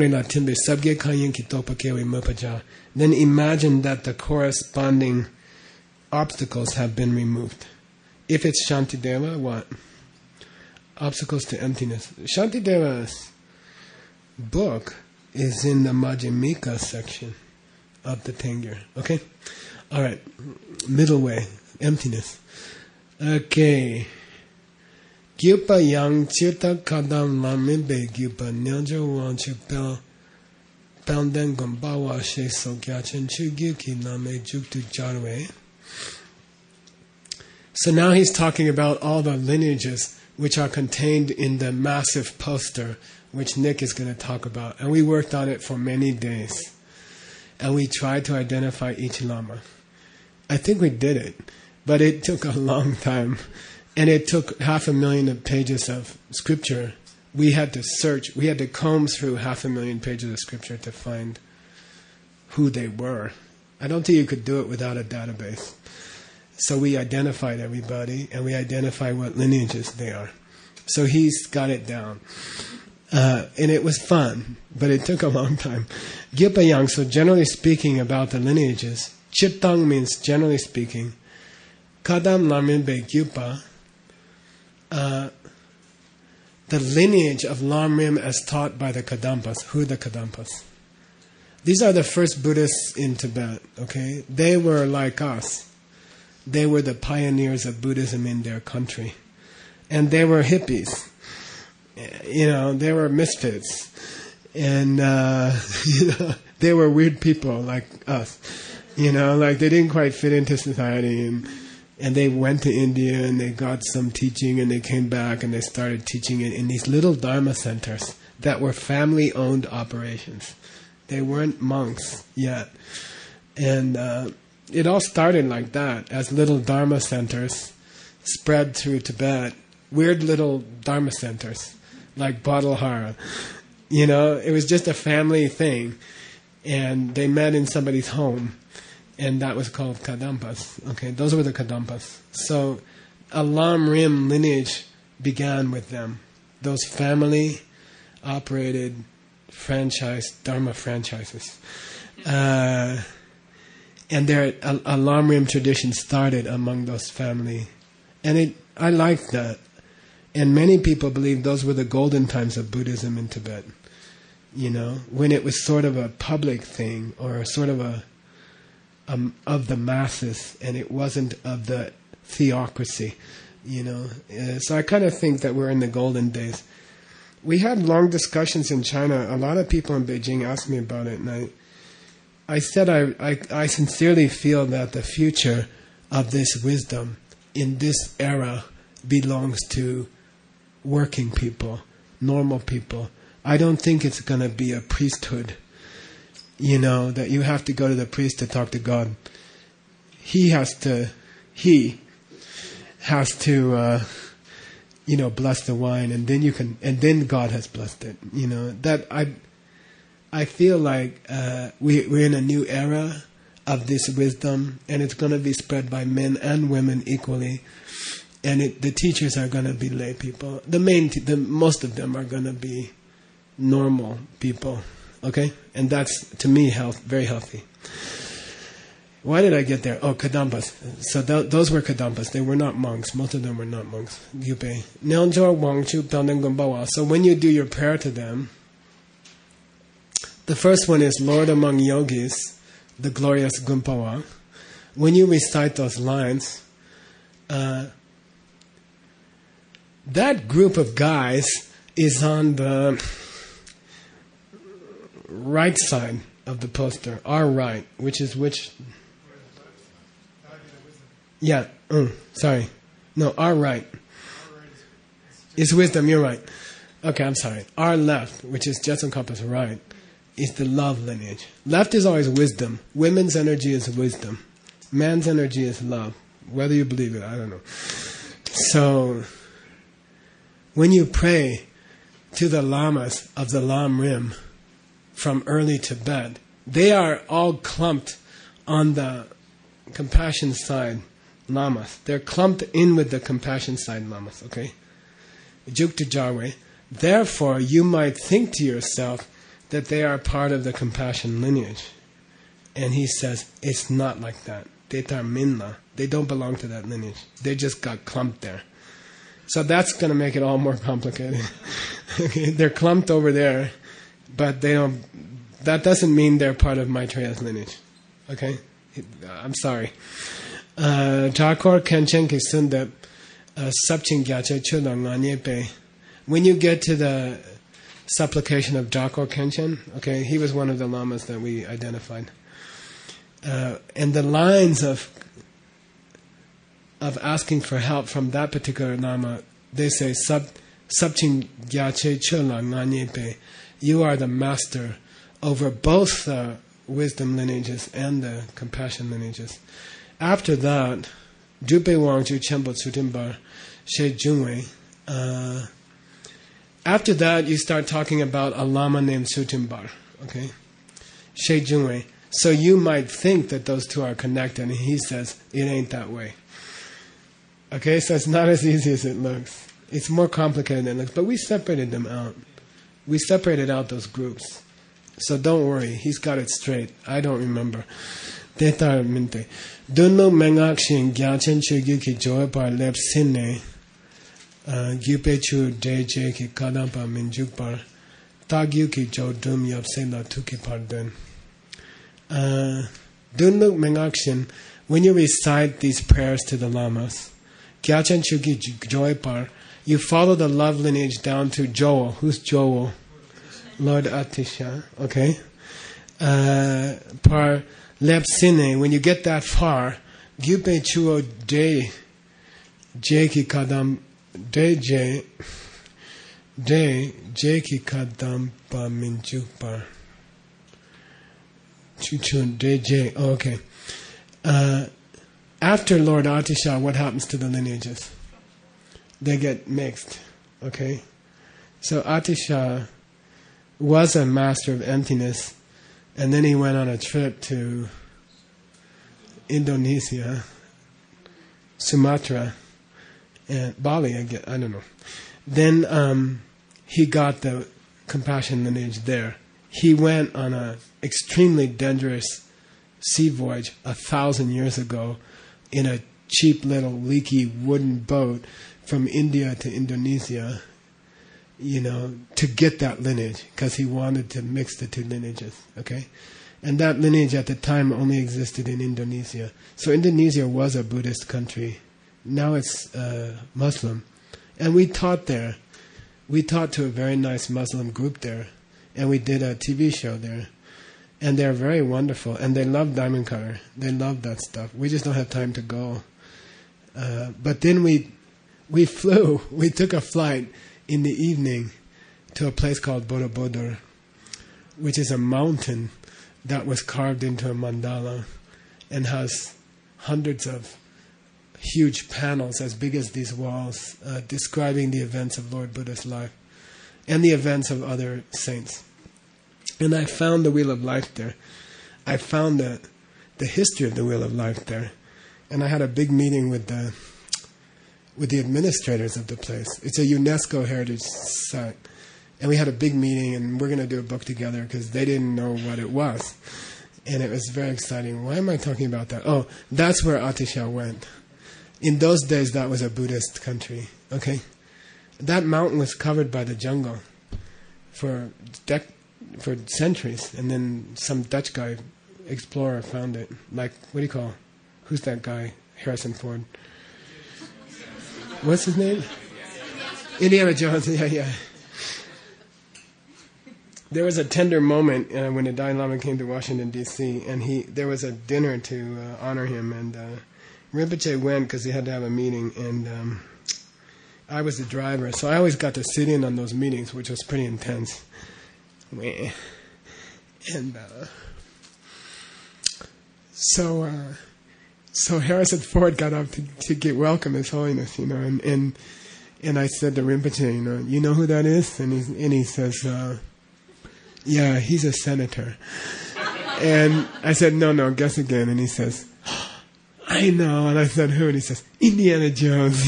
imagine that the corresponding obstacles have been removed. If it's Shantideva, what? Obstacles to emptiness. Shantideva's book is in the Majjhimika section of the Tengyur. Okay? Alright. Middle way. Emptiness. Okay. Gyupa yang chirta kadam lamimbe gyupa nyanjo wanchu pel pelden gombawa she so gyachan chu gyuki name juktu jarwe. So now he's talking about all the lineages which are contained in the massive poster, which Nick is going to talk about. And we worked on it for many days. And we tried to identify each lama. I think we did it, but it took a long time. And it took half a million of pages of scripture. We had to search, we had to comb through half a million pages of scripture to find who they were. I don't think you could do it without a database. So we identified everybody, and we identified what lineages they are. So he's got it down. Uh, and it was fun, but it took a long time. Gyupa Yang, so generally speaking about the lineages, Chitang means generally speaking. Kadam Lamrimbe Gyupa, uh, the lineage of Lamrim as taught by the Kadampas. Who are the Kadampas? These are the first Buddhists in Tibet, okay? They were like us. They were the pioneers of Buddhism in their country. And they were hippies. You know, they were misfits. And, uh, you know, they were weird people like us. You know, like they didn't quite fit into society. And, and they went to India and they got some teaching and they came back and they started teaching it in these little Dharma centers that were family-owned operations. They weren't monks yet. And, uh, it all started like that, as little Dharma centers spread through Tibet. Weird little Dharma centers, like Badalhara. You know, it was just a family thing. And they met in somebody's home. And that was called Kadampas. Okay, those were the Kadampas. So, a Lamrim lineage began with them. Those family-operated franchise, Dharma franchises. Uh... And there, a, a Lamrim tradition started among those family. And it, I liked that. And many people believe those were the golden times of Buddhism in Tibet. You know, when it was sort of a public thing, or sort of a, um, of the masses, and it wasn't of the theocracy, you know. Uh, so I kind of think that we're in the golden days. We had long discussions in China. A lot of people in Beijing asked me about it, and I... I said I, I, I sincerely feel that the future of this wisdom in this era belongs to working people, normal people. I don't think it's going to be a priesthood. you know, that you have to go to the priest to talk to God. He has to, he has to, uh, you know, bless the wine, and then you can, and then God has blessed it. You know, that I, I feel like uh, we we're in a new era of this wisdom, and it's going to be spread by men and women equally. And it, the teachers are going to be lay people. The main, te- the most of them are going to be normal people. Okay, and that's to me health, very healthy. Why did I get there? Oh, Kadampas. So th- those were Kadampas. They were not monks. Most of them were not monks. Gyupe. So when you do your prayer to them, the first one is Lord among yogis, the glorious Gumpawa. When you recite those lines, uh, that group of guys is on the right side of the poster, our right, which is which? Yeah, mm, sorry. No, our right is wisdom, you're right. Okay, I'm sorry. Our left, which is Jetsunkapa's right, is the love lineage. Left is always wisdom. Women's energy is wisdom. Man's energy is love. Whether you believe it, I don't know. So, when you pray to the lamas of the Lam Rim from early Tibet, they are all clumped on the compassion side lamas. They're clumped in with the compassion side lamas, okay? Jukta Jarwe. Therefore, you might think to yourself that they are part of the compassion lineage. And he says, it's not like that. Detar Minla. They don't belong to that lineage. They just got clumped there. So that's going to make it all more complicated. Okay, they're clumped over there, but they don't. That doesn't mean they're part of Maitreya's lineage. Okay, I'm sorry. Jakor Kenchen Kisunda Sabchin Gyache Chula Nganye Pe. When you get to the supplication of Jakor Kenchen, okay, he was one of the lamas that we identified, uh, and the lines of of asking for help from that particular lama, they say, Sab Sabchin Gyache Chula Nganye Pe. You are the master over both the wisdom lineages and the compassion lineages. After that, Jupe Wangju Chenpo Tsutimbar She Junwei. Uh, after that, you start talking about a lama named Sutimbar. Okay? She Junwei. So you might think that those two are connected, and he says, it ain't that way. Okay, so it's not as easy as it looks. It's more complicated than it looks, but we separated them out. We separated out those groups. So don't worry, he's got it straight. I don't remember. Detar Minte. Dunno Mengakshin Gyachin Chugi ki Joy Par Lep Sine Gyupe Chu Deje ki Kadampa Minjuk Par Tagyu ki Jo Dum Yap Sela Tuki Par Den. Dunno Mengakshin, when you recite these prayers to the lamas, Gyachin Chugi Joy Par, you follow the love lineage down to Joel. Who's Joel? Lord Atisha. Okay. Uh, par Lep Sine, when you get that far, Gyupe Chuo De Je Ki Kadam De Je De Je Ki Kadam Pa Minjuk Par Chuchun De Je. Oh, okay. Uh, after Lord Atisha, what happens to the lineages? They get mixed. Okay? So Atisha was a master of emptiness, and then he went on a trip to Indonesia, Sumatra, and Bali, I, get, I don't know. Then um, he got the compassion lineage there. He went on an extremely dangerous sea voyage a thousand years ago in a cheap little leaky wooden boat from India to Indonesia, you know, to get that lineage, because he wanted to mix the two lineages, okay? And that lineage at the time only existed in Indonesia. So Indonesia was a Buddhist country. Now it's uh, Muslim. And we taught there. We taught to a very nice Muslim group there. And we did a T V show there. And they're very wonderful. And they love diamond cutter. They love that stuff. We just don't have time to go. Uh, but then we we flew. We took a flight in the evening to a place called Borobudur, which is a mountain that was carved into a mandala and has hundreds of huge panels as big as these walls uh, describing the events of Lord Buddha's life and the events of other saints. And I found the Wheel of Life there. I found the, the history of the Wheel of Life there. And I had a big meeting with the with the administrators of the place. It's a UNESCO heritage site. And we had a big meeting, and we're going to do a book together because they didn't know what it was. And it was very exciting. Why am I talking about that? Oh, that's where Atisha went. In those days, that was a Buddhist country. Okay? That mountain was covered by the jungle for dec- for centuries. And then some Dutch guy, explorer, found it. Like, what do you call? Who's that guy? Harrison Ford. What's his name? Indiana Jones. Yeah, yeah. There was a tender moment uh, when the Dalai Lama came to Washington, D C, and he there was a dinner to uh, honor him, and uh, Rinpoche went because he had to have a meeting, and um, I was the driver, so I always got to sit in on those meetings, which was pretty intense. And uh, so... Uh, So Harrison Ford got up to, to get welcome His Holiness, you know, and, and and I said to Rinpoche, you know, you know who that is? And he and he says, uh, yeah, he's a senator. And I said, no, no, guess again. And he says, I know. And I said, who? And he says, Indiana Jones.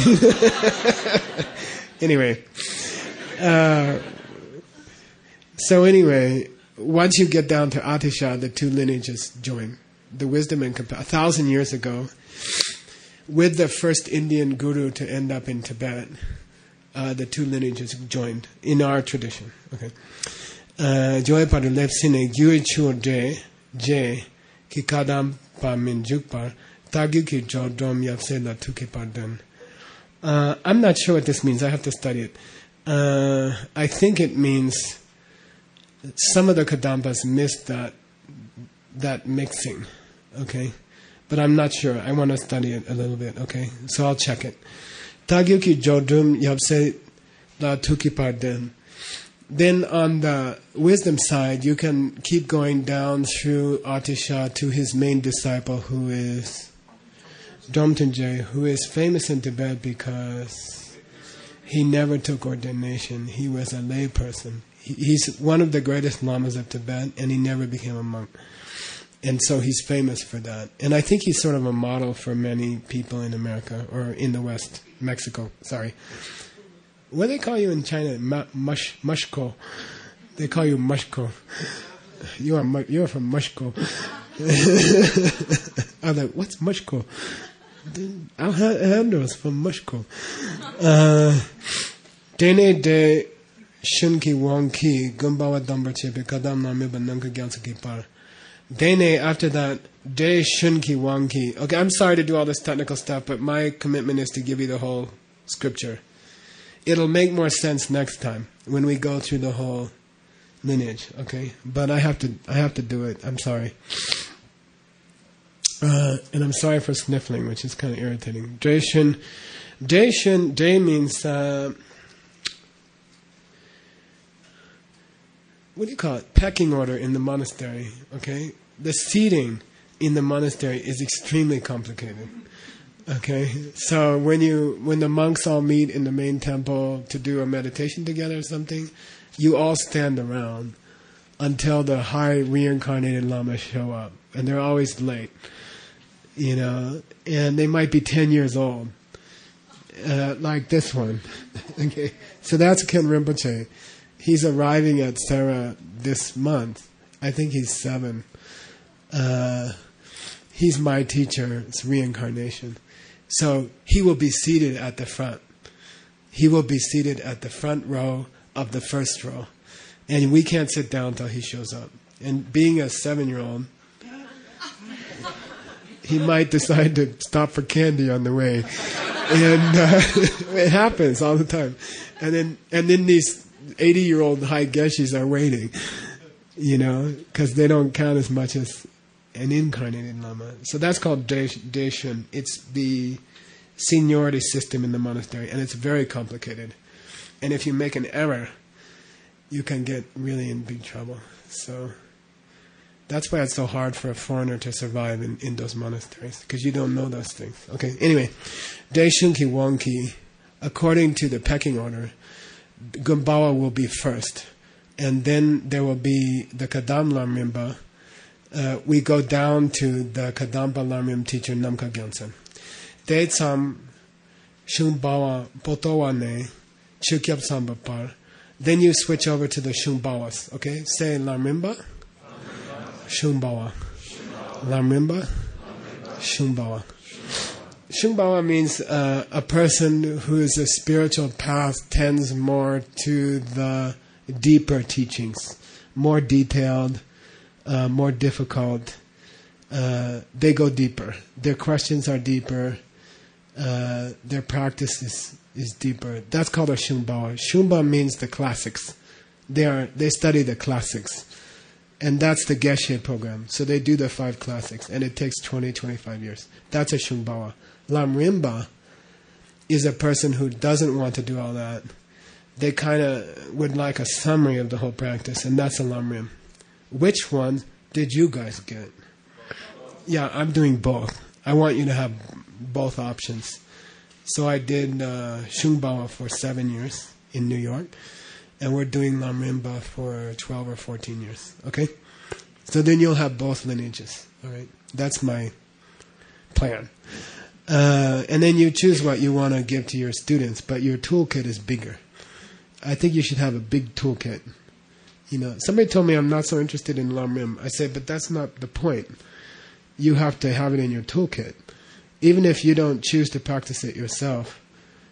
Anyway, uh, so anyway, once you get down to Atisha, the two lineages join. The wisdom and compassion, a thousand years ago, with the first Indian guru to end up in Tibet, uh, the two lineages joined in our tradition. Okay, Joy Padu Lepsine Gyui Chur Je Je Kikadam Pa Min Jukpar Tagu Ki Jodom Yapse La Tuki Pardon. I'm not sure what this means. I have to study it. Uh, I think it means some of the Kadampas missed that that mixing. Okay, but I'm not sure. I want to study it a little bit. Okay, so I'll check it. Tagyuki Jodum Yabse La Tuki Pardon. Then on the wisdom side, you can keep going down through Atisha to his main disciple, who is Domtenje, who is famous in Tibet because he never took ordination. He was a lay person. He, he's one of the greatest lamas of Tibet, and he never became a monk. And so he's famous for that. And I think he's sort of a model for many people in America, or in the West, Mexico, sorry. What do they call you in China? Ma- mush, mushko. They call you mushko. You are mu- you're from mushko. I'm like, what's mushko? Alejandro's from mushko. Dene de shunki wonki gumbawa dambache be kadam na me bananka gyansaki par. Dene, after that, De Shunki Wanki. Okay, I'm sorry to do all this technical stuff, but my commitment is to give you the whole scripture. It'll make more sense next time when we go through the whole lineage, okay? But I have to I have to do it. I'm sorry. Uh, and I'm sorry for sniffling, which is kind of irritating. De Shun, De Shun, De means... Uh, what do you call it? Pecking order in the monastery, okay? The seating in the monastery is extremely complicated, okay? So when you when the monks all meet in the main temple to do a meditation together or something, you all stand around until the high reincarnated lamas show up, and they're always late, you know, and they might be ten years old, uh, like this one, okay? So that's Ken Rinpoche. He's arriving at Sarah this month. I think he's seven. Uh, he's my teacher. It's reincarnation. So he will be seated at the front. He will be seated at the front row of the first row. And we can't sit down until he shows up. And being a seven-year-old, he might decide to stop for candy on the way. And uh, it happens all the time. And then, and then these eighty-year-old high geshis are waiting, you know, because they don't count as much as an incarnated lama. So that's called Daishun. It's the seniority system in the monastery, and it's very complicated. And if you make an error, you can get really in big trouble. So That's why it's so hard for a foreigner to survive in, in those monasteries, because you don't know those things. Okay, anyway, Daishunki Wonki, according to the pecking order, Gumbawa will be first, and then there will be the Kadam Lamrimba. Uh, we go down to the Kadampa Lamrim teacher Namka Gyaltsen. Detsam Shungbawa Potowane Chukyap Sambapar. Then you switch over to the Shungbawas. Okay? Say Lamrimba. Shungbawa. Lamrimba. Shungbawa. Shungbawa means uh, a person whose spiritual path tends more to the deeper teachings, more detailed, uh, more difficult. Uh, they go deeper. Their questions are deeper. Uh, their practice is, is deeper. That's called a Shungbawa. Shungba means the classics. They are they study the classics. And that's the Geshe program. So they do the five classics, and it takes twenty, twenty-five years. That's a Shungbawa. Lamrimba is a person who doesn't want to do all that. They kind of would like a summary of the whole practice, and that's a Lamrim. Which one did you guys get? Yeah, I'm doing both. I want you to have both options. So I did uh, Shungbawa for seven years in New York, and we're doing Lamrimba for twelve or fourteen years. Okay? So then you'll have both lineages. All right? That's my plan. Uh, and then you choose what you want to give to your students, but your toolkit is bigger. I think you should have a big toolkit. You know, somebody told me I'm not so interested in Lamrim. I said, but that's not the point. You have to have it in your toolkit. Even if you don't choose to practice it yourself,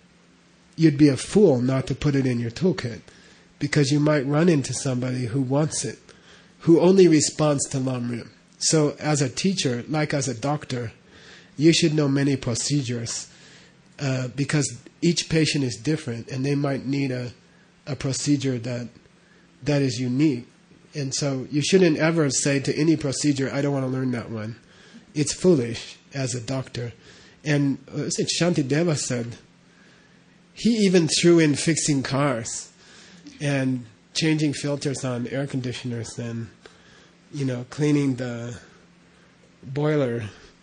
you'd be a fool not to put it in your toolkit, because you might run into somebody who wants it, who only responds to Lamrim. So as a teacher, like as a doctor, you should know many procedures, uh, because each patient is different, and they might need a, a procedure that that is unique. And so you shouldn't ever say to any procedure, I don't want to learn that one. It's foolish as a doctor. And uh, Shantideva said, he even threw in fixing cars and changing filters on air conditioners and, you know, cleaning the boiler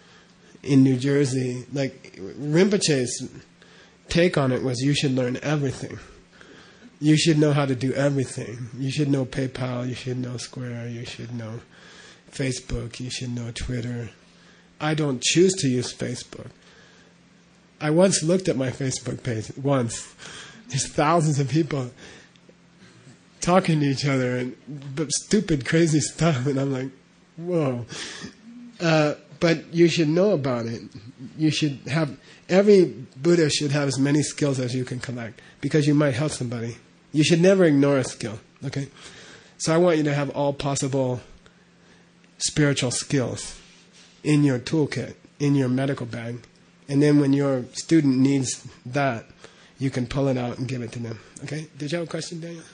in New Jersey. Like, Rinpoche's take on it was, you should learn everything. You should know how to do everything. You should know PayPal, you should know Square, you should know Facebook, you should know Twitter. I don't choose to use Facebook. I once looked at my Facebook page, once. There's thousands of people talking to each other and but stupid, crazy stuff, and I'm like, whoa. Uh, but you should know about it. You should have, every Buddha should have as many skills as you can collect, because you might help somebody. You should never ignore a skill, okay? So I want you to have all possible spiritual skills in your toolkit, in your medical bag. And then when your student needs that, you can pull it out and give it to them. Okay? Did you have a question, Daniel?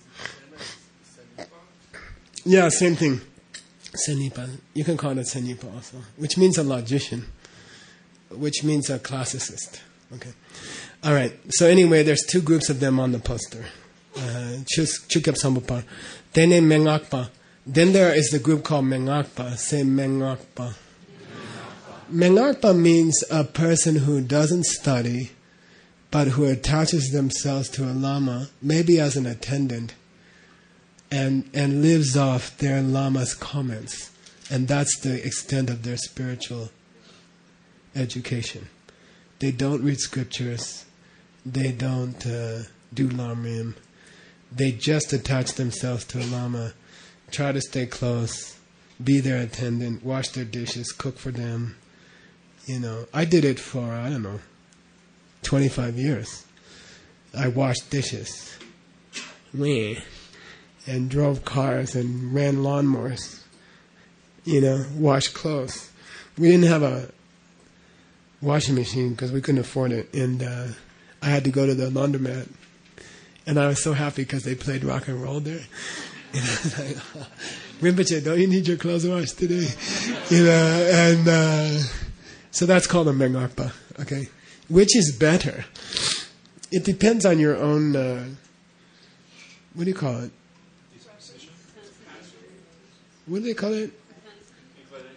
Yeah, same thing. Senipa. You can call it Senipa also, which means a logician, which means a classicist. Okay. All right. So anyway, there's two groups of them on the poster. Chukyap Sambupar. Then in Mengakpa. Then there is the group called Mengakpa. Say Mengakpa. Mengakpa means a person who doesn't study, but who attaches themselves to a lama, maybe as an attendant, and and lives off their lama's comments. And that's the extent of their spiritual education. They don't read scriptures. They don't uh, do lamrim. They just attach themselves to a lama, try to stay close, be their attendant, wash their dishes, cook for them. You know, I did it for, I don't know, twenty-five years. I washed dishes. And drove cars and ran lawnmowers. You know, washed clothes. We didn't have a washing machine because we couldn't afford it. And uh, I had to go to the laundromat. And I was so happy because they played rock and roll there. And I was like, oh, Rinpoche, don't you need your clothes washed today? You know, and uh, so that's called a Mengakpa, okay? Which is better? It depends on your own, uh, what do you call it? What do they call it?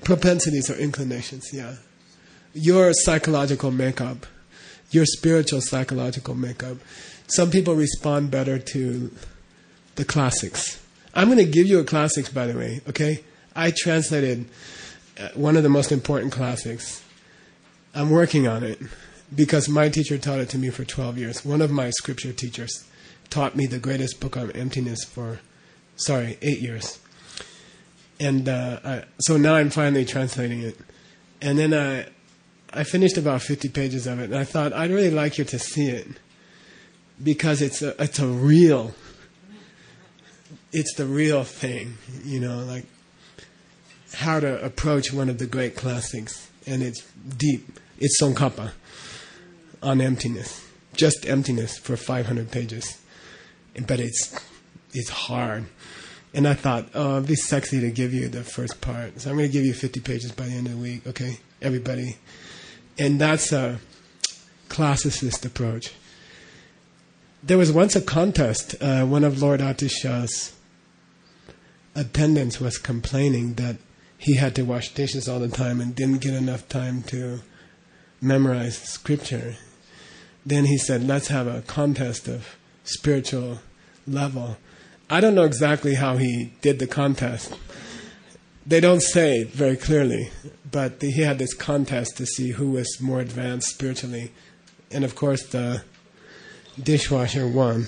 Propensities or inclinations, yeah. Your psychological makeup, your spiritual psychological makeup. Some people respond better to the classics. I'm going to give you a classics, by the way, okay? I translated one of the most important classics. I'm working on it because my teacher taught it to me for twelve years. One of my scripture teachers taught me the greatest book on emptiness for, sorry, eight years. And uh, I, so now I'm finally translating it. And then I, I finished about fifty pages of it, and I thought, I'd really like you to see it because it's a, it's a real, it's the real thing, you know, like how to approach one of the great classics. And it's deep. It's Tsongkhapa on emptiness. Just emptiness for five hundred pages. But it's it's hard. And I thought, oh, it'd be sexy to give you the first part. So I'm going to give you fifty pages by the end of the week, okay? Everybody. And that's a classicist approach. There was once a contest. Uh, one of Lord Atisha's attendants was complaining that he had to wash dishes all the time and didn't get enough time to memorize scripture. Then he said, let's have a contest of spiritual level. I don't know exactly how he did the contest. They don't say very clearly, but he had this contest to see who was more advanced spiritually. And of course the dishwasher won.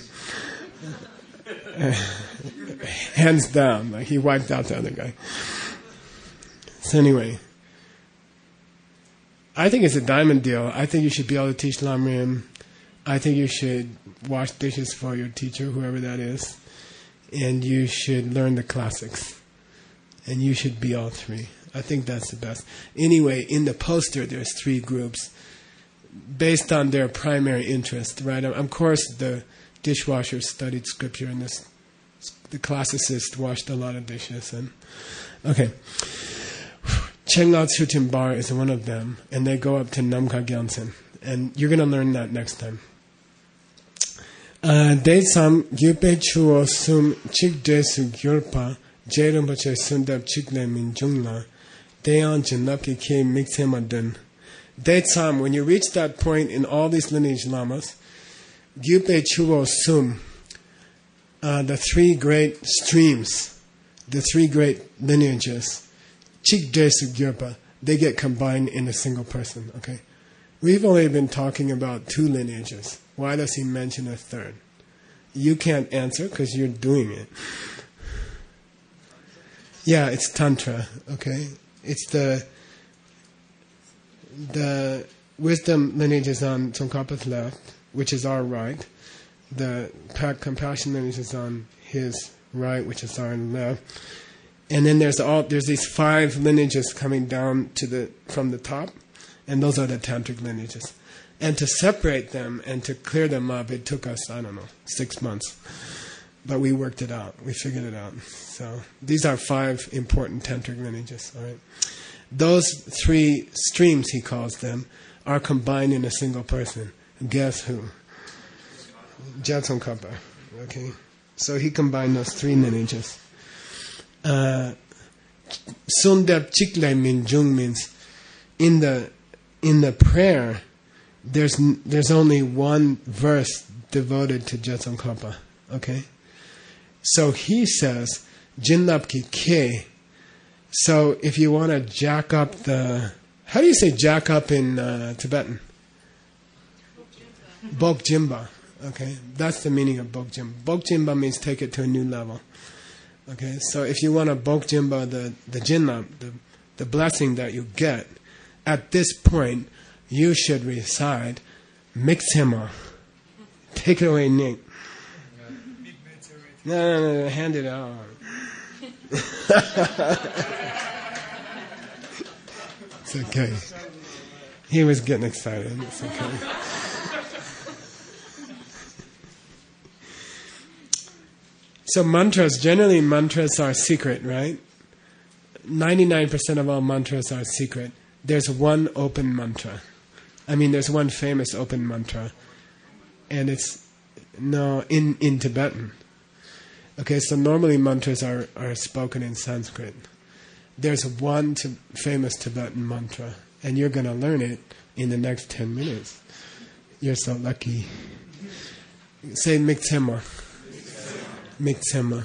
Hands down, like he wiped out the other guy. So anyway, I think it's a diamond deal. I think you should be able to teach Lamrim. I think you should wash dishes for your teacher, whoever that is. And you should learn the classics. And you should be all three. I think that's the best. Anyway, in the poster, there's three groups based on their primary interest, right? Of course, the dishwasher studied scripture, and this, the classicist washed a lot of dishes. And okay. Chenglao Tsutin Bar is one of them, and they go up to Namkha Gyaltsen. And you're going to learn that next time. Deitsam Gyupe Chuo Sum Chik Desu Gyurpa Jerumbache Sundab Chikle Min Jungla Deyan Jinapki Ke Mixemadun. Deitsam, when you reach that point in all these lineage lamas, Gyupe Chuo Sum, uh, the three great streams, the three great lineages, Chik Desu Gyurpa, they get combined in a single person, okay? We've only been talking about two lineages. Why does he mention a third? You can't answer because you're doing it. Yeah, it's Tantra, okay? It's the the wisdom lineage is on Tsongkhapa's left, which is our right. The compassion lineage is on his right, which is our left. And then there's all there's these five lineages coming down to the from the top, and those are the tantric lineages. And to separate them and to clear them up, it took us, I don't know, six months. But we worked it out. We figured it out. So these are five important tantric lineages. All right. Those three streams, he calls them, are combined in a single person. Guess who? Gyaltsongkhapa. Okay. So he combined those three lineages. Uh, Sundep Chikle Min Jung means in the in the prayer. There's there's only one verse devoted to Gyaltsongkhapa, okay? So he says, Jinnapki Ke. So if you want to jack up the... How do you say jack up in uh, Tibetan? Bokjimba. Okay? That's the meaning of Bokjimba. Bokjimba means take it to a new level. Okay? So if you want to Bokjimba the, the Jinnap, the, the blessing that you get, at this point, you should recite Mixema. Take it away, Nick. No, no, no, no, hand it out. It's okay. He was getting excited. It's okay. So mantras, generally mantras are secret, right? ninety-nine percent of all mantras are secret. There's one open mantra. I mean, there's one famous open mantra, and it's no in, in Tibetan. Okay, so normally mantras are, are spoken in Sanskrit, there's one t- famous Tibetan mantra, and you're going to learn it in the next ten minutes. You're so lucky. Say Miktsema. Miktsema.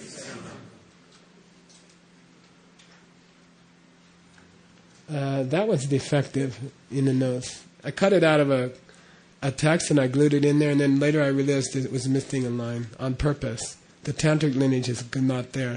Uh, that was defective in the notes. I cut it out of a, a text and I glued it in there, and then later I realized it was missing a line on purpose. The tantric lineage is not there.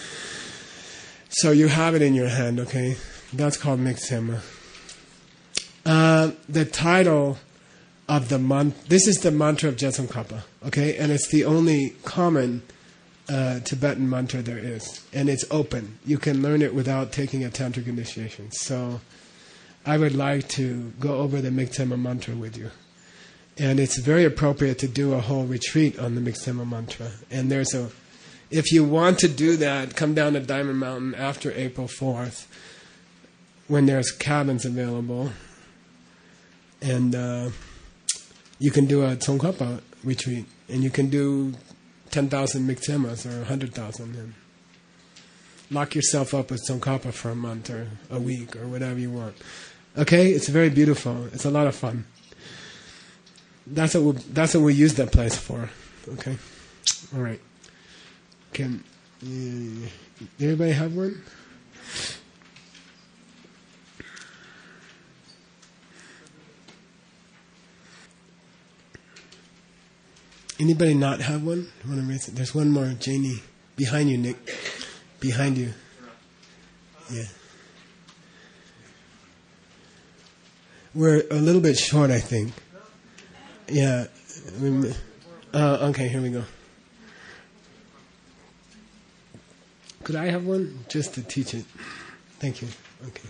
So you have it in your hand, okay? That's called Miktsema. Uh, the title of the month, this is the mantra of Jetsamkapa, okay? And it's the only common uh, Tibetan mantra there is. And it's open. You can learn it without taking a tantric initiation. So I would like to go over the Miktsema mantra with you. And it's very appropriate to do a whole retreat on the Miktsema mantra. And there's a, if you want to do that, come down to Diamond Mountain after April fourth, when there's cabins available. And uh, you can do a Tsongkhapa retreat. And you can do ten thousand Miktsemas or one hundred thousand. And lock yourself up with Tsongkhapa for a month or a week or whatever you want. Okay? It's very beautiful. It's a lot of fun. That's what we'll, that's what we use that place for. Okay? All right. Can uh, everybody have one? Anybody not have one? I want to raise it. There's one more, Janie, behind you, Nick. Behind you. Yeah. We're a little bit short, I think. Yeah. Uh, okay, here we go. Could I have one? Just to teach it. Thank you. Okay.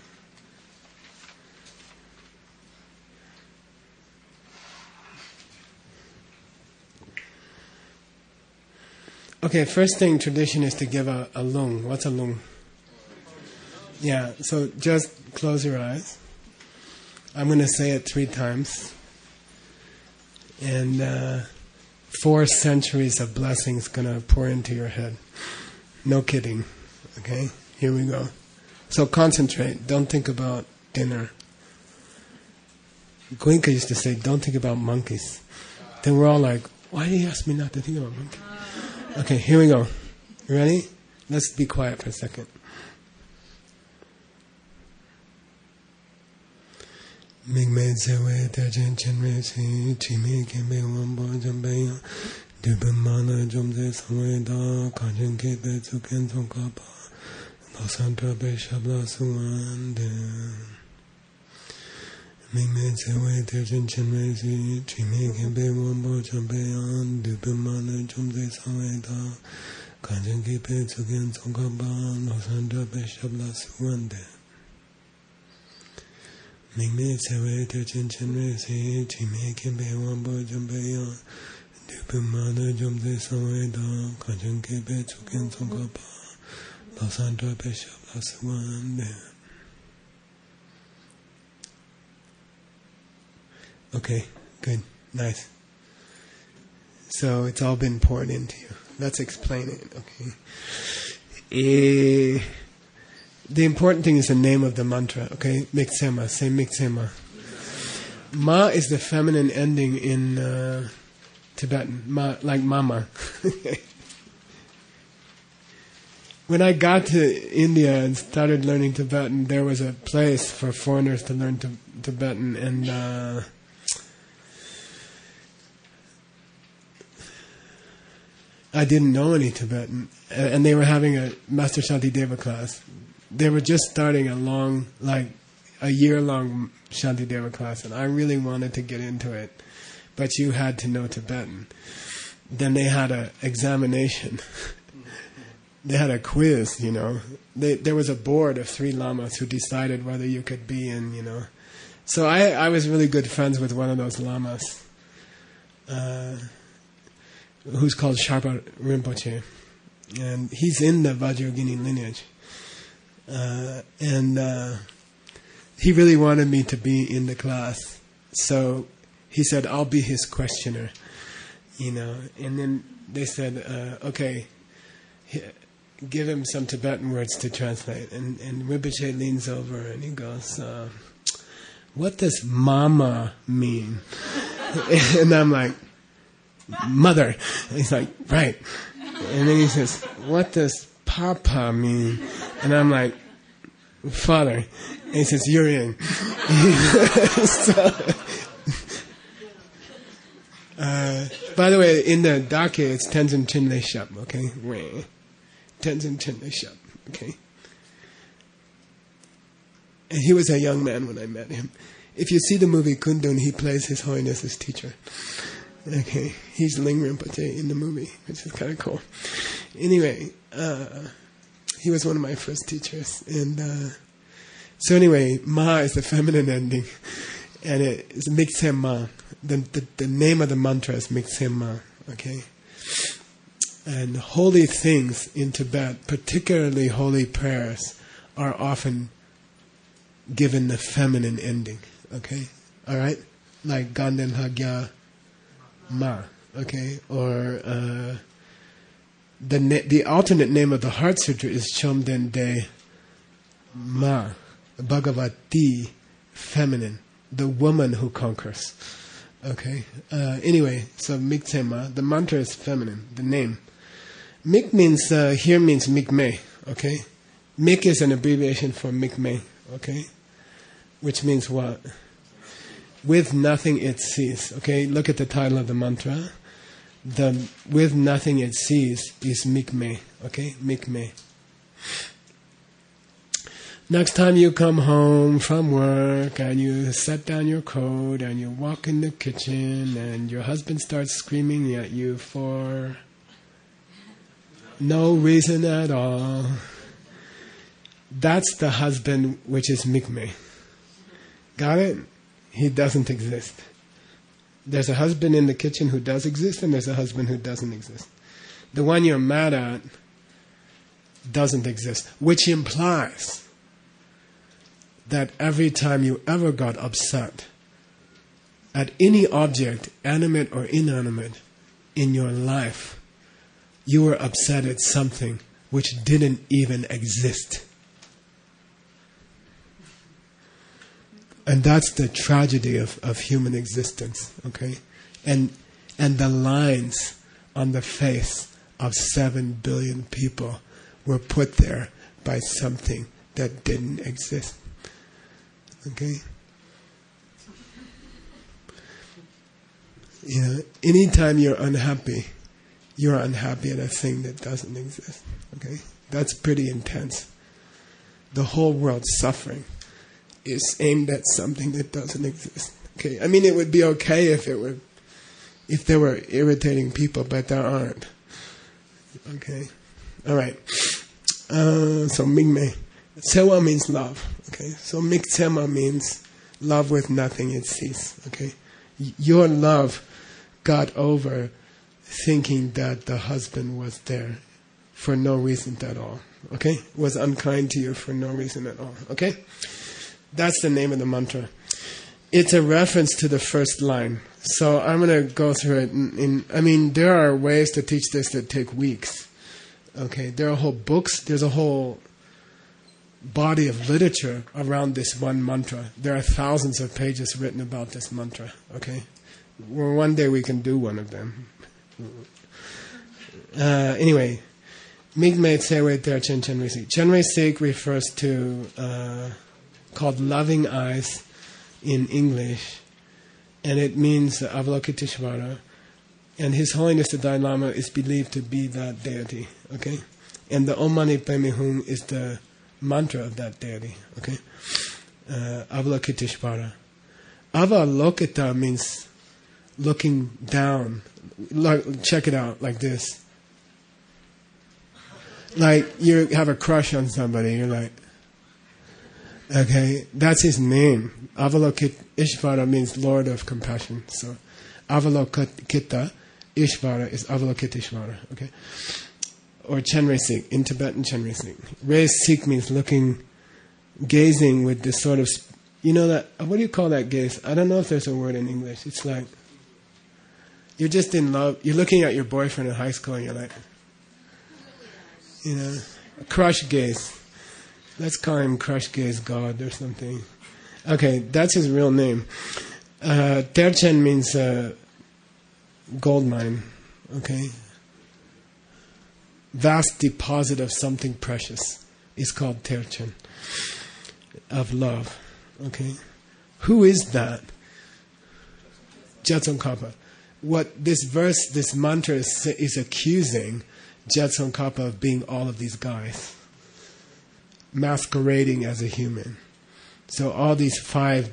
Okay, first thing, tradition is to give a, a lung. What's a lung? Yeah, so just close your eyes. I'm going to say it three times. And uh, four centuries of blessings going to pour into your head. No kidding. Okay, here we go. So concentrate. Don't think about dinner. Goenka used to say, don't think about monkeys. Then we're all like, why do you ask me not to think about monkeys? Okay, here we go. You ready? Let's be quiet for a second. Migme zewe terjen chenre si chimi kembe wambo jambeya dubamana jomze samwe da kanjen kebe tsuken tsongkapa losantra be shabla suwande Migme zewe terjen chenre si chimi kembe wambo jambeya dubamana jomze samwe da kanjen kebe tsuken tsongkapa losantra be shabla suwande Mingme sewe te chen chen re se chi me ken pe wan bo jam pe ya de pe ma de jom de sa we da ka chen ke pe chu ken song ka pa la san da pe sha la swan de. Okay, good, nice. So it's all been poured into you. Let's explain it. Okay. Eh. The important thing is the name of the mantra, okay? Miktsema, say Miktsema. Ma is the feminine ending in uh, Tibetan, ma, like mama. When I got to India and started learning Tibetan, there was a place for foreigners to learn t- Tibetan, and uh, I didn't know any Tibetan, and they were having a Master Shantideva class. They were just starting a long, like a year-long Shantideva class, and I really wanted to get into it, but you had to know Tibetan. Then they had an examination. They had a quiz, you know. They, there was a board of three lamas who decided whether you could be in, you know. So I, I was really good friends with one of those lamas, uh, who's called Sharpa Rinpoche, and he's in the Vajrayogini lineage. Uh, and uh, he really wanted me to be in the class, so he said, I'll be his questioner, you know. And then they said, uh, okay, give him some Tibetan words to translate. And, and Rinpoche leans over and he goes, uh, what does mama mean? And I'm like, mother. And he's like, right. And then he says, what does papa mean? And I'm like, father. And he says, you're in. So, uh, by the way, in the Dake, it's Tenzin Chinle Shep, okay? Tenzin Chinle Shep, okay? And he was a young man when I met him. If you see the movie Kundun, he plays His Holiness's teacher. Okay, he's Ling Rinpoche in the movie, which is kind of cool. Anyway, uh, he was one of my first teachers. And uh, so anyway, Ma is the feminine ending. And it is Miktsem Ma. The, the, the name of the mantra is Miktsem Ma. Okay? And holy things in Tibet, particularly holy prayers, are often given the feminine ending. Okay? Alright? Like Ganden Hagya Ma. Okay? Or uh, the na- the alternate name of the Heart Sutra is Chomden De Ma. Bhagavati, feminine. The woman who conquers. Okay? Uh, anyway, so Miktsema, the mantra is feminine, the name. Mik means, uh, here means Mikme, okay? Mik is an abbreviation for Mikme, okay? Which means what? With nothing it sees, okay? Look at the title of the mantra. The with nothing it sees is Mikme, okay? Mikme. Next time you come home from work and you set down your coat and you walk in the kitchen and your husband starts screaming at you for no reason at all, that's the husband which is Mikme. Got it? He doesn't exist. There's a husband in the kitchen who does exist and there's a husband who doesn't exist. The one you're mad at doesn't exist, which implies that every time you ever got upset at any object, animate or inanimate, in your life, you were upset at something which didn't even exist. And that's the tragedy of, of human existence, okay? And and the lines on the face of seven billion people were put there by something that didn't exist. Okay? You know, anytime you're unhappy, you're unhappy at a thing that doesn't exist. Okay? That's pretty intense. The whole world's suffering is aimed at something that doesn't exist. Okay? I mean, it would be okay if it were, if there were irritating people, but there aren't. Okay? All right. Uh, so Mingme. Sewa means love. Okay, so Miktsema means love with nothing it sees. Okay, your love got over thinking that the husband was there for no reason at all. Okay, was unkind to you for no reason at all. Okay, that's the name of the mantra. It's a reference to the first line. So I'm going to go through it. In, in, I mean, there are ways to teach this that take weeks. Okay, there are whole books. There's a whole body of literature around this one mantra. There are thousands of pages written about this mantra. Okay, well, one day we can do one of them. Uh, anyway, Migme Tsewe Ter Chen Chenre Sik. Chenre Sik refers to uh, called loving eyes in English, and it means Avalokiteshvara. And His Holiness the Dalai Lama is believed to be that deity. Okay, and the Om Mani Padme Hum is the mantra of that deity. Okay, uh, Avalokiteshvara. Avalokita means looking down. Like, check it out like this. Like you have a crush on somebody, you're like, okay, that's his name. Avalokiteshvara means Lord of Compassion. So Avalokita Ishvara is Avalokiteshvara. Okay, or Chenre Sik in Tibetan. Chenre Sik. Re Sik means looking, gazing with this sort of, you know that, what do you call that gaze? I don't know if there's a word in English. It's like you're just in love. You're looking at your boyfriend in high school and you're like, You know, crush gaze. Let's call him Crush Gaze God or something. Okay, that's his real name. Uh, Terchen means uh, gold mine. Okay, vast deposit of something precious is called Terchen, of love. Okay, who is that? Tsongkhapa. What this verse, this mantra is, is accusing Tsongkhapa of being all of these guys, masquerading as a human. So all these five,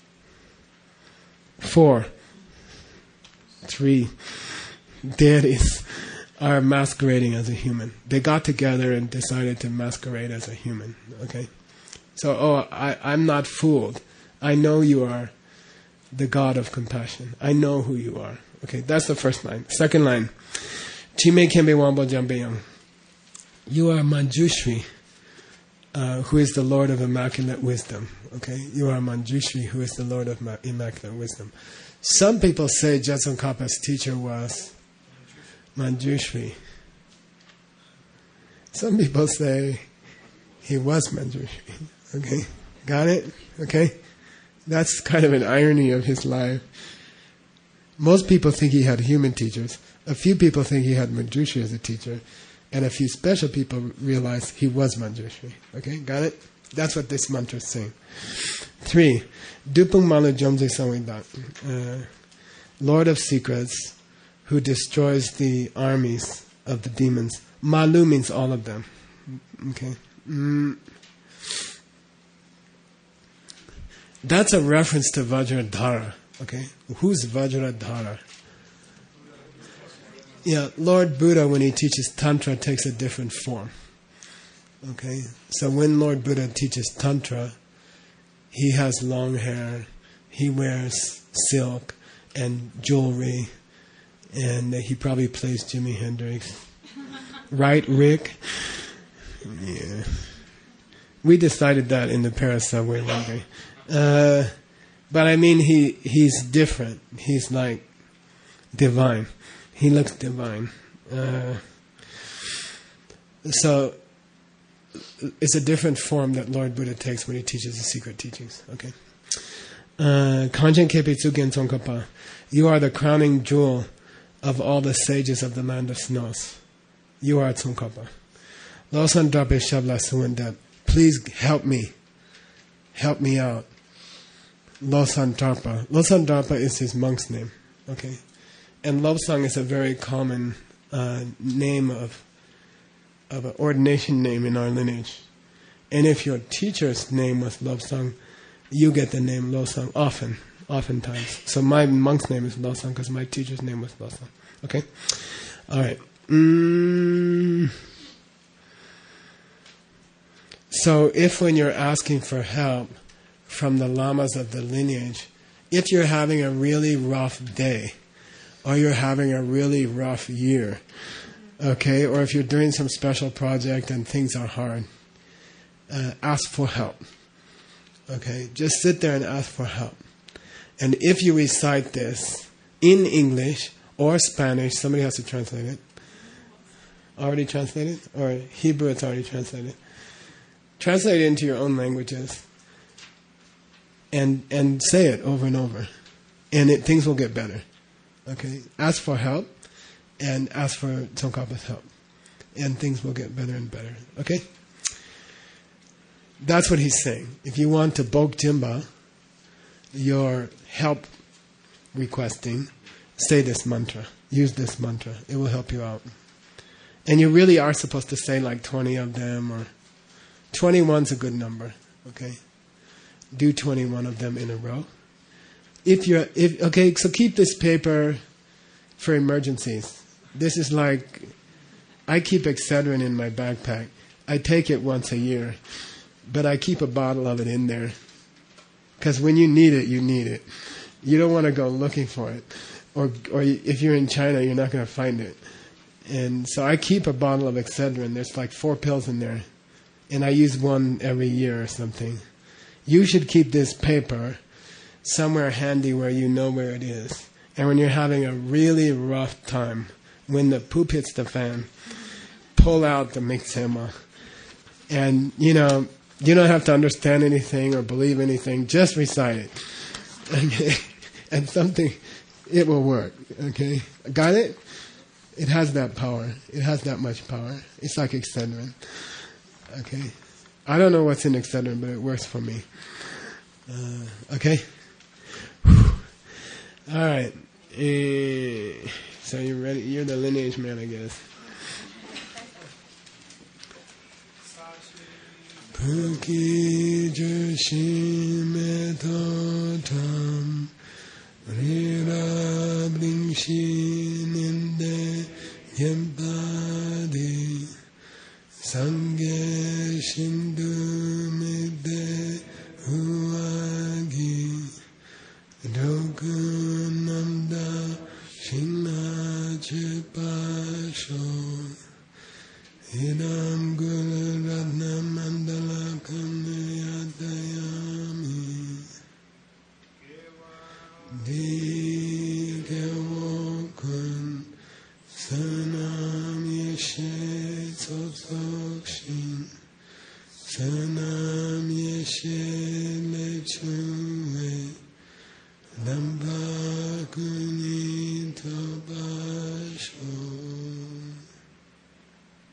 four, three deities are masquerading as a human. They got together and decided to masquerade as a human. Okay, so oh, I, I'm not fooled. I know you are the God of compassion. I know who you are. Okay, that's the first line. Second line, Chime Kembe Wambo Jambeyang. You are Manjushri, uh, who is the Lord of Immaculate Wisdom. Okay, you are Manjushri, who is the Lord of Ma- Immaculate Wisdom. Some people say Tsongkhapa's teacher was Manjushri. Some people say he was Manjushri. Okay, got it? Okay, that's kind of an irony of his life. Most people think he had human teachers. A few people think he had Manjushri as a teacher. And a few special people realize he was Manjushri. Okay, got it? That's what this mantra is saying. Three, Dupung Malu Jomze Samwidat, Lord of Secrets, who destroys the armies of the demons. Malu means all of them. Okay. Mm. That's a reference to Vajradhara. Okay, who's Vajradhara? Yeah, Lord Buddha, when he teaches Tantra, takes a different form. Okay, so when Lord Buddha teaches Tantra, he has long hair, he wears silk and jewelry, and he probably plays Jimi Hendrix. Right, Rick? Yeah. We decided that in the Paris subway one day. Uh, but I mean, he he's different. He's like divine. He looks divine. Uh, so it's a different form that Lord Buddha takes when he teaches the secret teachings. Okay. Kanchen Kepe Tsugen Tsongkhapa. You are the crowning jewel of all the sages of the land of snows. You are Tsongkhapa. Losan Drape Shabla Suwendat. Please help me. Help me out. Losan Dharpa. Losan Dharpa is his monk's name. Okay. And Lobsang is a very common uh, name of of an ordination name in our lineage. And if your teacher's name was Lobsang, you get the name Losang often, oftentimes. So my monk's name is Losang because my teacher's name was Losang. Okay? All right. Mm. So if when you're asking for help from the lamas of the lineage, if you're having a really rough day, or you're having a really rough year, okay, or if you're doing some special project and things are hard, uh, ask for help. Okay, just sit there and ask for help. And if you recite this in English or Spanish, somebody has to translate it. Already translated? Or Hebrew, it's already translated. Translate it into your own languages and and say it over and over. And it, things will get better. Okay? Ask for help and ask for Tsongkhapa's help. And things will get better and better. Okay? That's what he's saying. If you want to Bok Jimba, your help requesting, say this mantra. Use this mantra. It will help you out. And you really are supposed to say like twenty of them, or twenty-one's a good number. Okay? Do twenty-one of them in a row. If you're, if okay, so keep this paper for emergencies. This is like, I keep Excedrin in my backpack. I take it once a year. But I keep a bottle of it in there. Because when you need it, you need it. You don't want to go looking for it. Or or if you're in China, you're not going to find it. And so I keep a bottle of Excedrin. There's like four pills in there. And I use one every year or something. You should keep this paper somewhere handy where you know where it is. And when you're having a really rough time, when the poop hits the fan, pull out the miksema. And, you know, you don't have to understand anything or believe anything. Just recite it. Okay? And something, it will work. Okay? Got it? It has that power. It has that much power. It's like Excedrin. Okay? I don't know what's in Excedrin, but it works for me. Uh, okay? Whew. All right. Uh, so you're ready? You're the lineage man, I guess. Puki Joshi Metotam Rira Brimshi Ninde Yempadi Sangye Shindu Mide Huagi Dokunamda Shina Chepasho Idam Guru Ratna Mandala Kamyatayami Di Kewokun Sanam Yeshe Tsokshin Sanam Yeshe Lechuwe Dambakuni